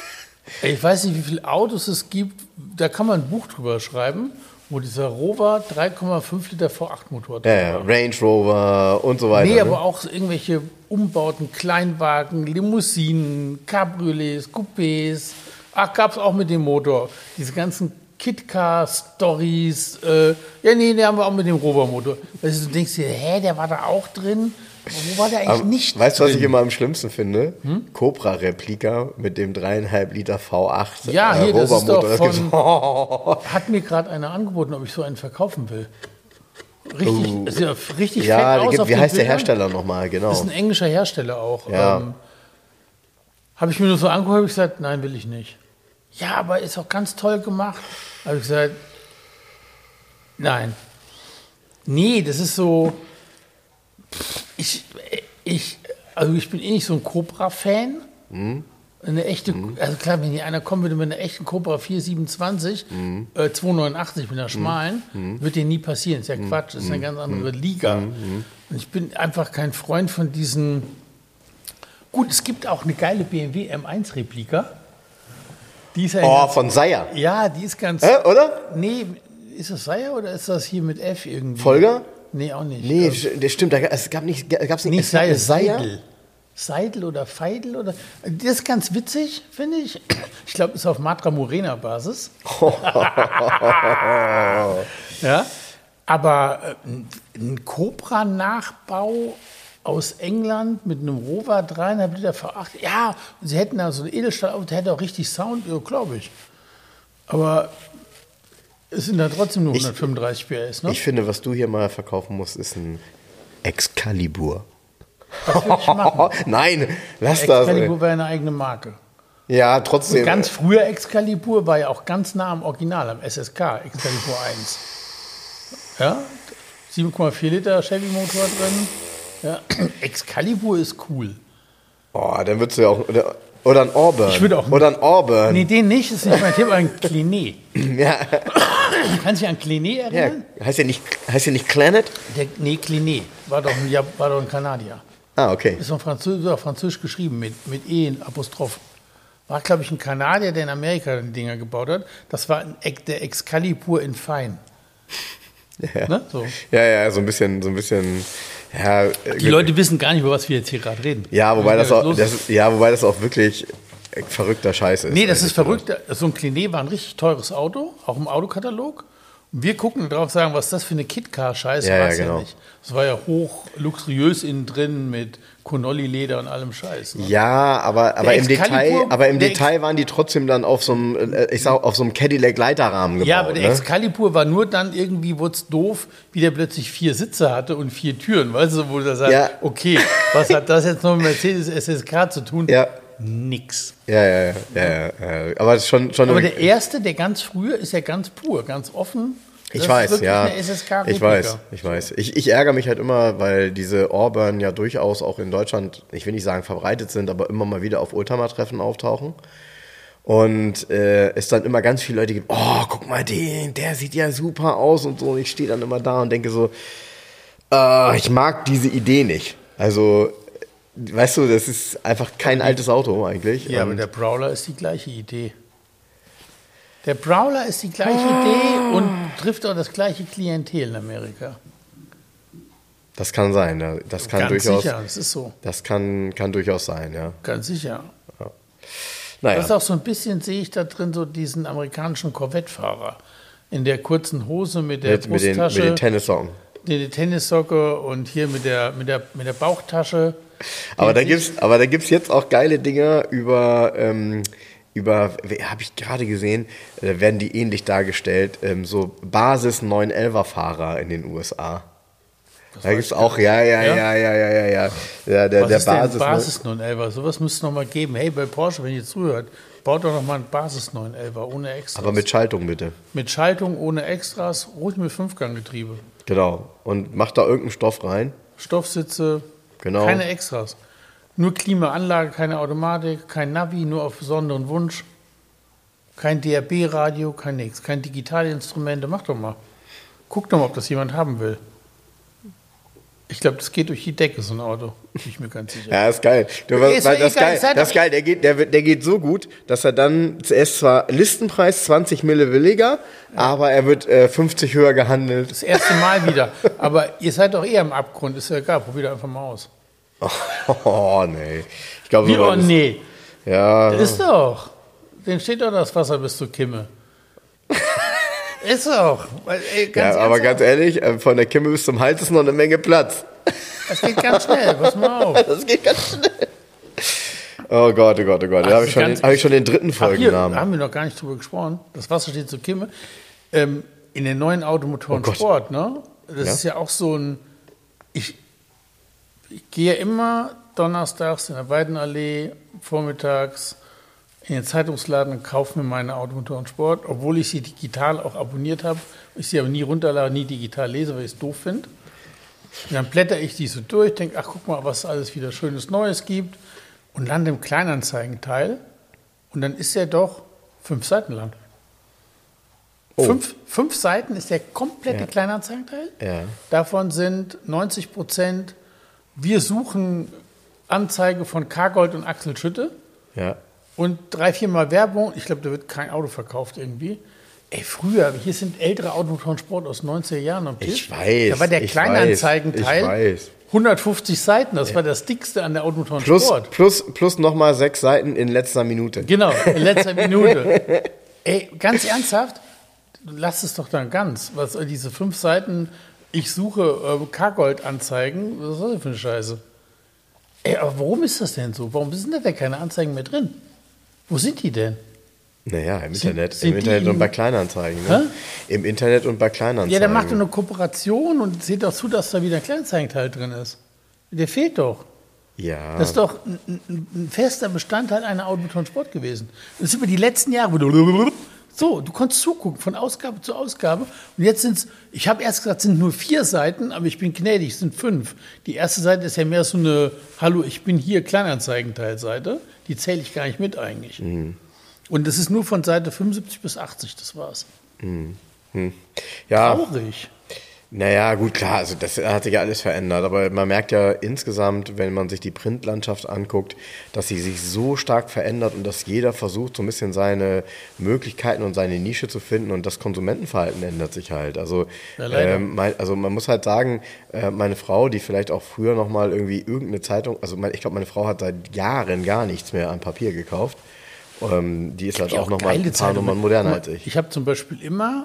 Ich weiß nicht, wie viele Autos es gibt, da kann man ein Buch drüber schreiben, wo dieser Rover 3,5 Liter V8-Motor drin Ja, Range Rover und so weiter. Nee, ne? aber auch so irgendwelche Umbauten, Kleinwagen, Limousinen, Cabriolets, Coupés. Ach, gab es auch mit dem Motor. Diese ganzen Kit-Car-Stories. Die haben wir auch mit dem Rover-Motor. Also du denkst dir, der war da auch drin? Wo war der eigentlich Aber nicht weißt du, was drin? ich immer am schlimmsten finde? Cobra-Replika mit dem 3,5 Liter V8 Ja, hier, das ist doch Rover-Motor. von, hat mir gerade einer angeboten, ob ich so einen verkaufen will. Richtig, sieht ja richtig Ja, fett aus auf wie den heißt der Bildern. Hersteller nochmal? Genau. Das ist ein englischer Hersteller auch. Ja. Habe ich mir nur so angeguckt, habe ich gesagt, nein, will ich nicht. Ja, aber ist auch ganz toll gemacht. Habe ich gesagt, nein. Nee, das ist so, ich bin eh nicht so ein Cobra-Fan. Eine echte, also klar, wenn hier einer kommen würde mit einer echten Cobra 427, 289 mit einer schmalen, wird dir nie passieren. Ist ja Quatsch, ist eine ganz andere Liga. Und ich bin einfach kein Freund von diesen. Gut, es gibt auch eine geile BMW M1-Replika. Die ist ja Von Seier. ja, die ist ganz. Oder? Nee, ist das Seier oder ist das hier mit F irgendwie? Folger? Nee, auch nicht. Nee, das stimmt. Es gab's nicht. Nicht Es gab Seier, eine Seier? Seidel. Seidel oder Feidel oder. Das ist ganz witzig, finde ich. Ich glaube, ist auf Matra Morena Basis. Ja. Aber ein Cobra-Nachbau aus England mit einem Rover 3,5 Liter V8. Ja, sie hätten da so ein Edelstahlauto, der hätte auch richtig Sound, ja, glaube ich. Aber es sind da trotzdem nur 135 PS, ne? Ich finde, was du hier mal verkaufen musst, ist ein Excalibur. Das will ich machen. Nein, lass das. Excalibur wäre eine eigene Marke. Ja, trotzdem. Ganz früher Excalibur war ja auch ganz nah am Original, am SSK, Excalibur 1. Ja, 7,4 Liter Chevy-Motor drin. Ja. Excalibur ist cool. Dann würdest du ja auch. Oder ein Auburn. Ich würde auch. Oder ein Auburn. Nee, den nicht, ist nicht mein Tipp, aber ein Clinet. Ja. Kannst du dich an Clinet Ja, erinnern? heißt ja nicht Planet? Nee, Clinet war doch ein Kanadier. Ah, okay. Ist auf Französisch geschrieben, mit E in Apostroph. War, glaube ich, ein Kanadier, der in Amerika die Dinger gebaut hat. Das war der Excalibur in Fein. Ja. Ne? So. Ja, so ein bisschen. Ja, Die Leute wissen gar nicht, über was wir jetzt hier gerade reden. ja, wobei das auch, los ist. wobei das auch wirklich verrückter Scheiß ist. Nee, das Also ist verrückt. So ein Clinet war ein richtig teures Auto, auch im Autokatalog. Und wir gucken drauf und sagen, was ist das für eine Kit-Car-Scheiße, Ja, war ja, es genau. ja nicht. Es war ja hoch luxuriös innen drin mit Conolli-Leder und allem Scheiß. Ne? Ja, aber im Excalibur- Detail waren die trotzdem dann auf so einem, auf so einem Cadillac-Leiterrahmen gebaut. Ja, aber der ne? Excalibur war nur dann irgendwie, wurde es doof, wie der plötzlich 4 Sitze hatte und 4 Türen. Weißt du, wo du da sagst, Ja. okay, was hat das jetzt noch mit Mercedes SSK zu tun? Ja. Nix. Ja. Aber das ist schon Aber der erste, der ganz frühe, ist ja ganz pur, ganz offen. Ich Das weiß, ist wirklich ja. eine SSK-Replika. Ich weiß. Ich ärgere mich halt immer, weil diese Auburn ja durchaus auch in Deutschland, ich will nicht sagen verbreitet sind, aber immer mal wieder auf Oldtimer-Treffen auftauchen. Und es dann immer ganz viele Leute gibt, oh, guck mal der sieht ja super aus und so. Und ich stehe dann immer da und denke so, ich mag diese Idee nicht. Also, weißt du, das ist einfach kein altes Auto eigentlich. Ja, aber Und der Brawler ist die gleiche Idee. Der Brawler ist die gleiche Idee und trifft auch das gleiche Klientel in Amerika. das kann sein, ja. Das kann Ganz durchaus. sicher, das ist so. Das kann durchaus sein, ja. Ganz sicher. Naja. Das ist auch so ein bisschen, sehe ich da drin, so diesen amerikanischen Corvette-Fahrer. In der kurzen Hose mit der Mit Brusttasche, den Tennissocken. die Tennissocke und hier mit der Bauchtasche. Aber da gibt's jetzt auch geile Dinger über habe ich gerade gesehen, werden die ähnlich dargestellt, so Basis 911er Fahrer in den USA. Da gibt's auch, ja. Der Was ist Basis. denn Basis 911er? Sowas müsste es noch mal geben. Hey, bei Porsche, wenn ihr zuhört, baut doch noch mal ein Basis 911er ohne Extras. Aber mit Schaltung bitte. Mit Schaltung, ohne Extras, ruhig mit 5-Gang-Getriebe. Genau. Und macht da irgendeinen Stoff rein. Stoffsitze, Genau. keine Extras. Nur Klimaanlage, keine Automatik, kein Navi, nur auf besonderen Wunsch. Kein DAB-Radio, kein nix. Kein Digitalinstrumente. Mach doch mal. Guck doch mal, ob das jemand haben will. Ich glaube, das geht durch die Decke, so ein Auto. Bin ich mir ganz sicher. Ja, ist geil. Das ist geil. Der geht so gut, dass er dann zuerst zwar Listenpreis 20 Mille billiger, aber er wird 50 höher gehandelt. Das erste Mal wieder. Aber ihr seid doch eher im Abgrund. Ist ja egal. Probiert einfach mal aus. Oh, nee. Ich glaube, Wie, oh, nee. Ja. Ist doch. Den steht doch das Wasser bis zur Kimme. Ist doch. Ganz ehrlich, von der Kimme bis zum Hals ist noch eine Menge Platz. Das geht ganz schnell, pass mal auf. Das geht ganz schnell. Oh Gott. Da habe ich schon den dritten Folgennamen. Da haben wir noch gar nicht drüber gesprochen. Das Wasser steht zur Kimme. In den neuen Automotoren Sport, ne? Das ist ja auch so ein... Ich gehe immer donnerstags in der Weidenallee, vormittags in den Zeitungsladen und kaufe mir meine Automotoren Sport, obwohl ich sie digital auch abonniert habe. Ich sie aber nie runterlade, nie digital lese, weil ich es doof finde. Und dann blätter ich die so durch, denke, ach, guck mal, was es alles wieder Schönes Neues gibt und lande im Kleinanzeigenteil und dann ist er doch 5 Seiten lang. Oh. 5 Seiten ist der komplette Kleinanzeigenteil. Ja. Davon sind 90%, wir suchen Anzeige von Cargold und Axel Schütte. Ja. Und 3-4 Mal Werbung. Ich glaube, da wird kein Auto verkauft irgendwie. Ey, früher, hier sind ältere Automotoren Sport aus 90er Jahren am Tisch. Ich weiß. Da war der Kleinanzeigenteil 150 Seiten. Das war das dickste an der Automotoren Sport. Plus nochmal 6 Seiten in letzter Minute. Genau, in letzter Minute. Ey, ganz ernsthaft, lass es doch dann ganz. Was diese 5 Seiten, ich suche Cargold-Anzeigen, was ist das für eine Scheiße? Ey, aber warum ist das denn so? Warum sind da keine Anzeigen mehr drin? Wo sind die denn? Naja, im Internet und bei Kleinanzeigen. Ne? Im Internet und bei Kleinanzeigen. Ja, der macht doch eine Kooperation und sieht doch zu, dass da wieder ein Kleinanzeigenteil drin ist. Der fehlt doch. Ja. Das ist doch ein fester Bestandteil einer Automotoren Sport gewesen. Das ist über die letzten Jahre, du konntest zugucken von Ausgabe zu Ausgabe. Und jetzt sind es, ich habe erst gesagt, es sind nur 4 Seiten, aber ich bin gnädig, es sind 5. Die erste Seite ist ja mehr so eine, hallo, ich bin hier Kleinanzeigenteilseite. Die zähle ich gar nicht mit eigentlich. Mhm. Und das ist nur von Seite 75 bis 80, das war's. Mhm. Ja. Traurig. Naja, gut, klar, also das hat sich ja alles verändert, aber man merkt ja insgesamt, wenn man sich die Printlandschaft anguckt, dass sie sich so stark verändert und dass jeder versucht, so ein bisschen seine Möglichkeiten und seine Nische zu finden und das Konsumentenverhalten ändert sich halt. Also, man muss halt sagen, meine Frau, die vielleicht auch früher nochmal irgendwie irgendeine Zeitung, ich glaube, meine Frau hat seit Jahren gar nichts mehr an Papier gekauft, die ist halt auch nochmal ein paar Nummern moderner als ich. Ich habe zum Beispiel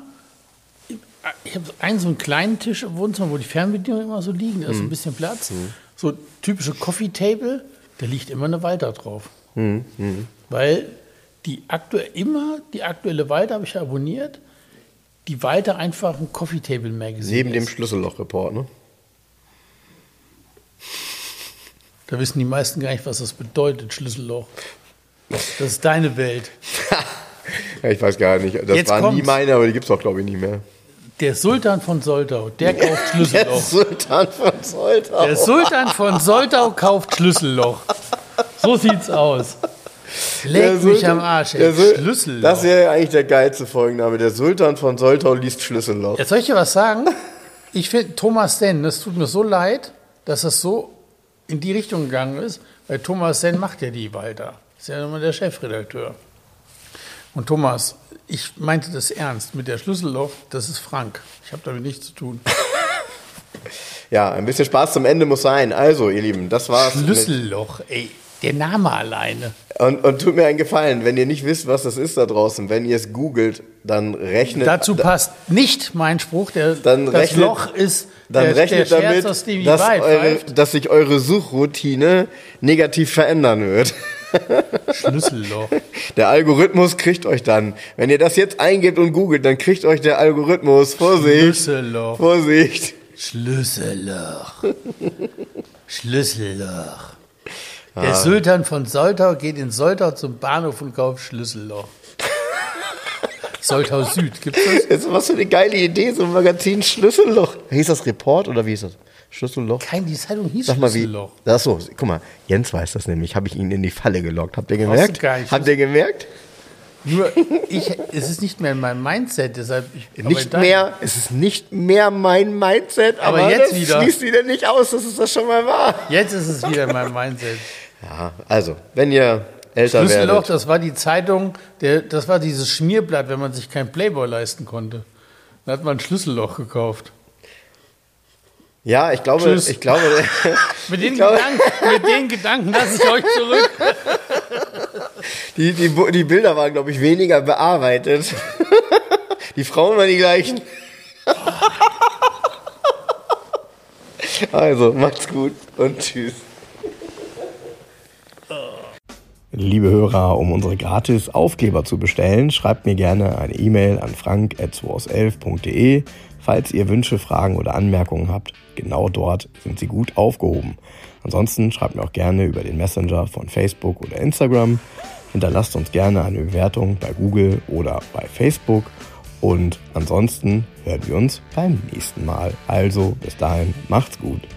ich habe so einen kleinen Tisch im Wohnzimmer, wo die Fernbedienungen immer so liegen, da ist ein bisschen Platz. So typische Coffee Table, da liegt immer eine Walter drauf. Weil die aktuelle Walter habe ich ja abonniert, die Walter einfach ein Coffee Table Magazine. Neben dem Schlüsselloch-Report, ne? Da wissen die meisten gar nicht, was das bedeutet, Schlüsselloch. Das ist deine Welt. Ja, ich weiß gar nicht. Das Jetzt war kommt's. Nie meine, aber die gibt es auch, glaube ich, nicht mehr. Der Sultan von Soltau, der kauft Schlüsselloch. Der Sultan von Soltau. Der Sultan von Soltau kauft Schlüsselloch. So sieht's aus. Leg mich am Arsch, ey. Schlüsselloch. Das wäre eigentlich der geilste Folgenname. Der Sultan von Soltau liest Schlüsselloch. Jetzt soll ich dir was sagen? Ich finde, Thomas Denn, das tut mir so leid, dass das so in die Richtung gegangen ist, weil Thomas Denn macht ja die Walter. Ist ja immer der Chefredakteur. Und Thomas, ich meinte das ernst. Mit der Schlüsselloch, das ist Frank. Ich habe damit nichts zu tun. Ja, ein bisschen Spaß zum Ende muss sein. Also, ihr Lieben, das war's. Schlüsselloch, ey. Der Name alleine. Und tut mir einen Gefallen, wenn ihr nicht wisst, was das ist da draußen, wenn ihr es googelt, dann rechnet... Dazu passt nicht mein Spruch, das Loch ist dann rechnet der damit, Scherz, aus dass sich eure Suchroutine negativ verändern wird. Schlüsselloch. Der Algorithmus kriegt euch dann. Wenn ihr das jetzt eingebt und googelt, dann kriegt euch der Algorithmus. Vorsicht. Schlüsselloch. Vorsicht. Schlüsselloch. Schlüsselloch. Der Sultan von Soltau geht in Soltau zum Bahnhof und kauft Schlüsselloch. Soltau Süd, gibt's das? Das ist was für eine geile Idee, so ein Magazin Schlüsselloch. Hieß das Report oder wie hieß das? Schlüsselloch? Die Zeitung hieß Sag mal, Schlüsselloch. Achso, guck mal, Jens weiß das nämlich. Habe ich ihn in die Falle gelockt. Habt ihr gemerkt? Habt ihr gemerkt? Nur, es ist nicht mehr in meinem Mindset, deshalb... Es ist nicht mehr mein Mindset, aber jetzt das wieder. schließt wieder nicht aus, dass es das schon mal war. Jetzt ist es wieder in meinem Mindset. Ja, also, wenn ihr älter Schlüsselloch, werdet... das war die Zeitung, das war dieses Schmierblatt, wenn man sich kein Playboy leisten konnte. Da hat man ein Schlüsselloch gekauft. Ja, ich glaube... Mit den Gedanken lasse ich euch zurück. Die Bilder waren, glaube ich, weniger bearbeitet. Die Frauen waren die gleichen. Also, macht's gut und tschüss. Liebe Hörer, um unsere gratis Aufkleber zu bestellen, schreibt mir gerne eine E-Mail an frank@2aus11.de. Falls ihr Wünsche, Fragen oder Anmerkungen habt, genau dort sind sie gut aufgehoben. Ansonsten schreibt mir auch gerne über den Messenger von Facebook oder Instagram. Hinterlasst uns gerne eine Bewertung bei Google oder bei Facebook. Und ansonsten hören wir uns beim nächsten Mal. Also bis dahin, macht's gut.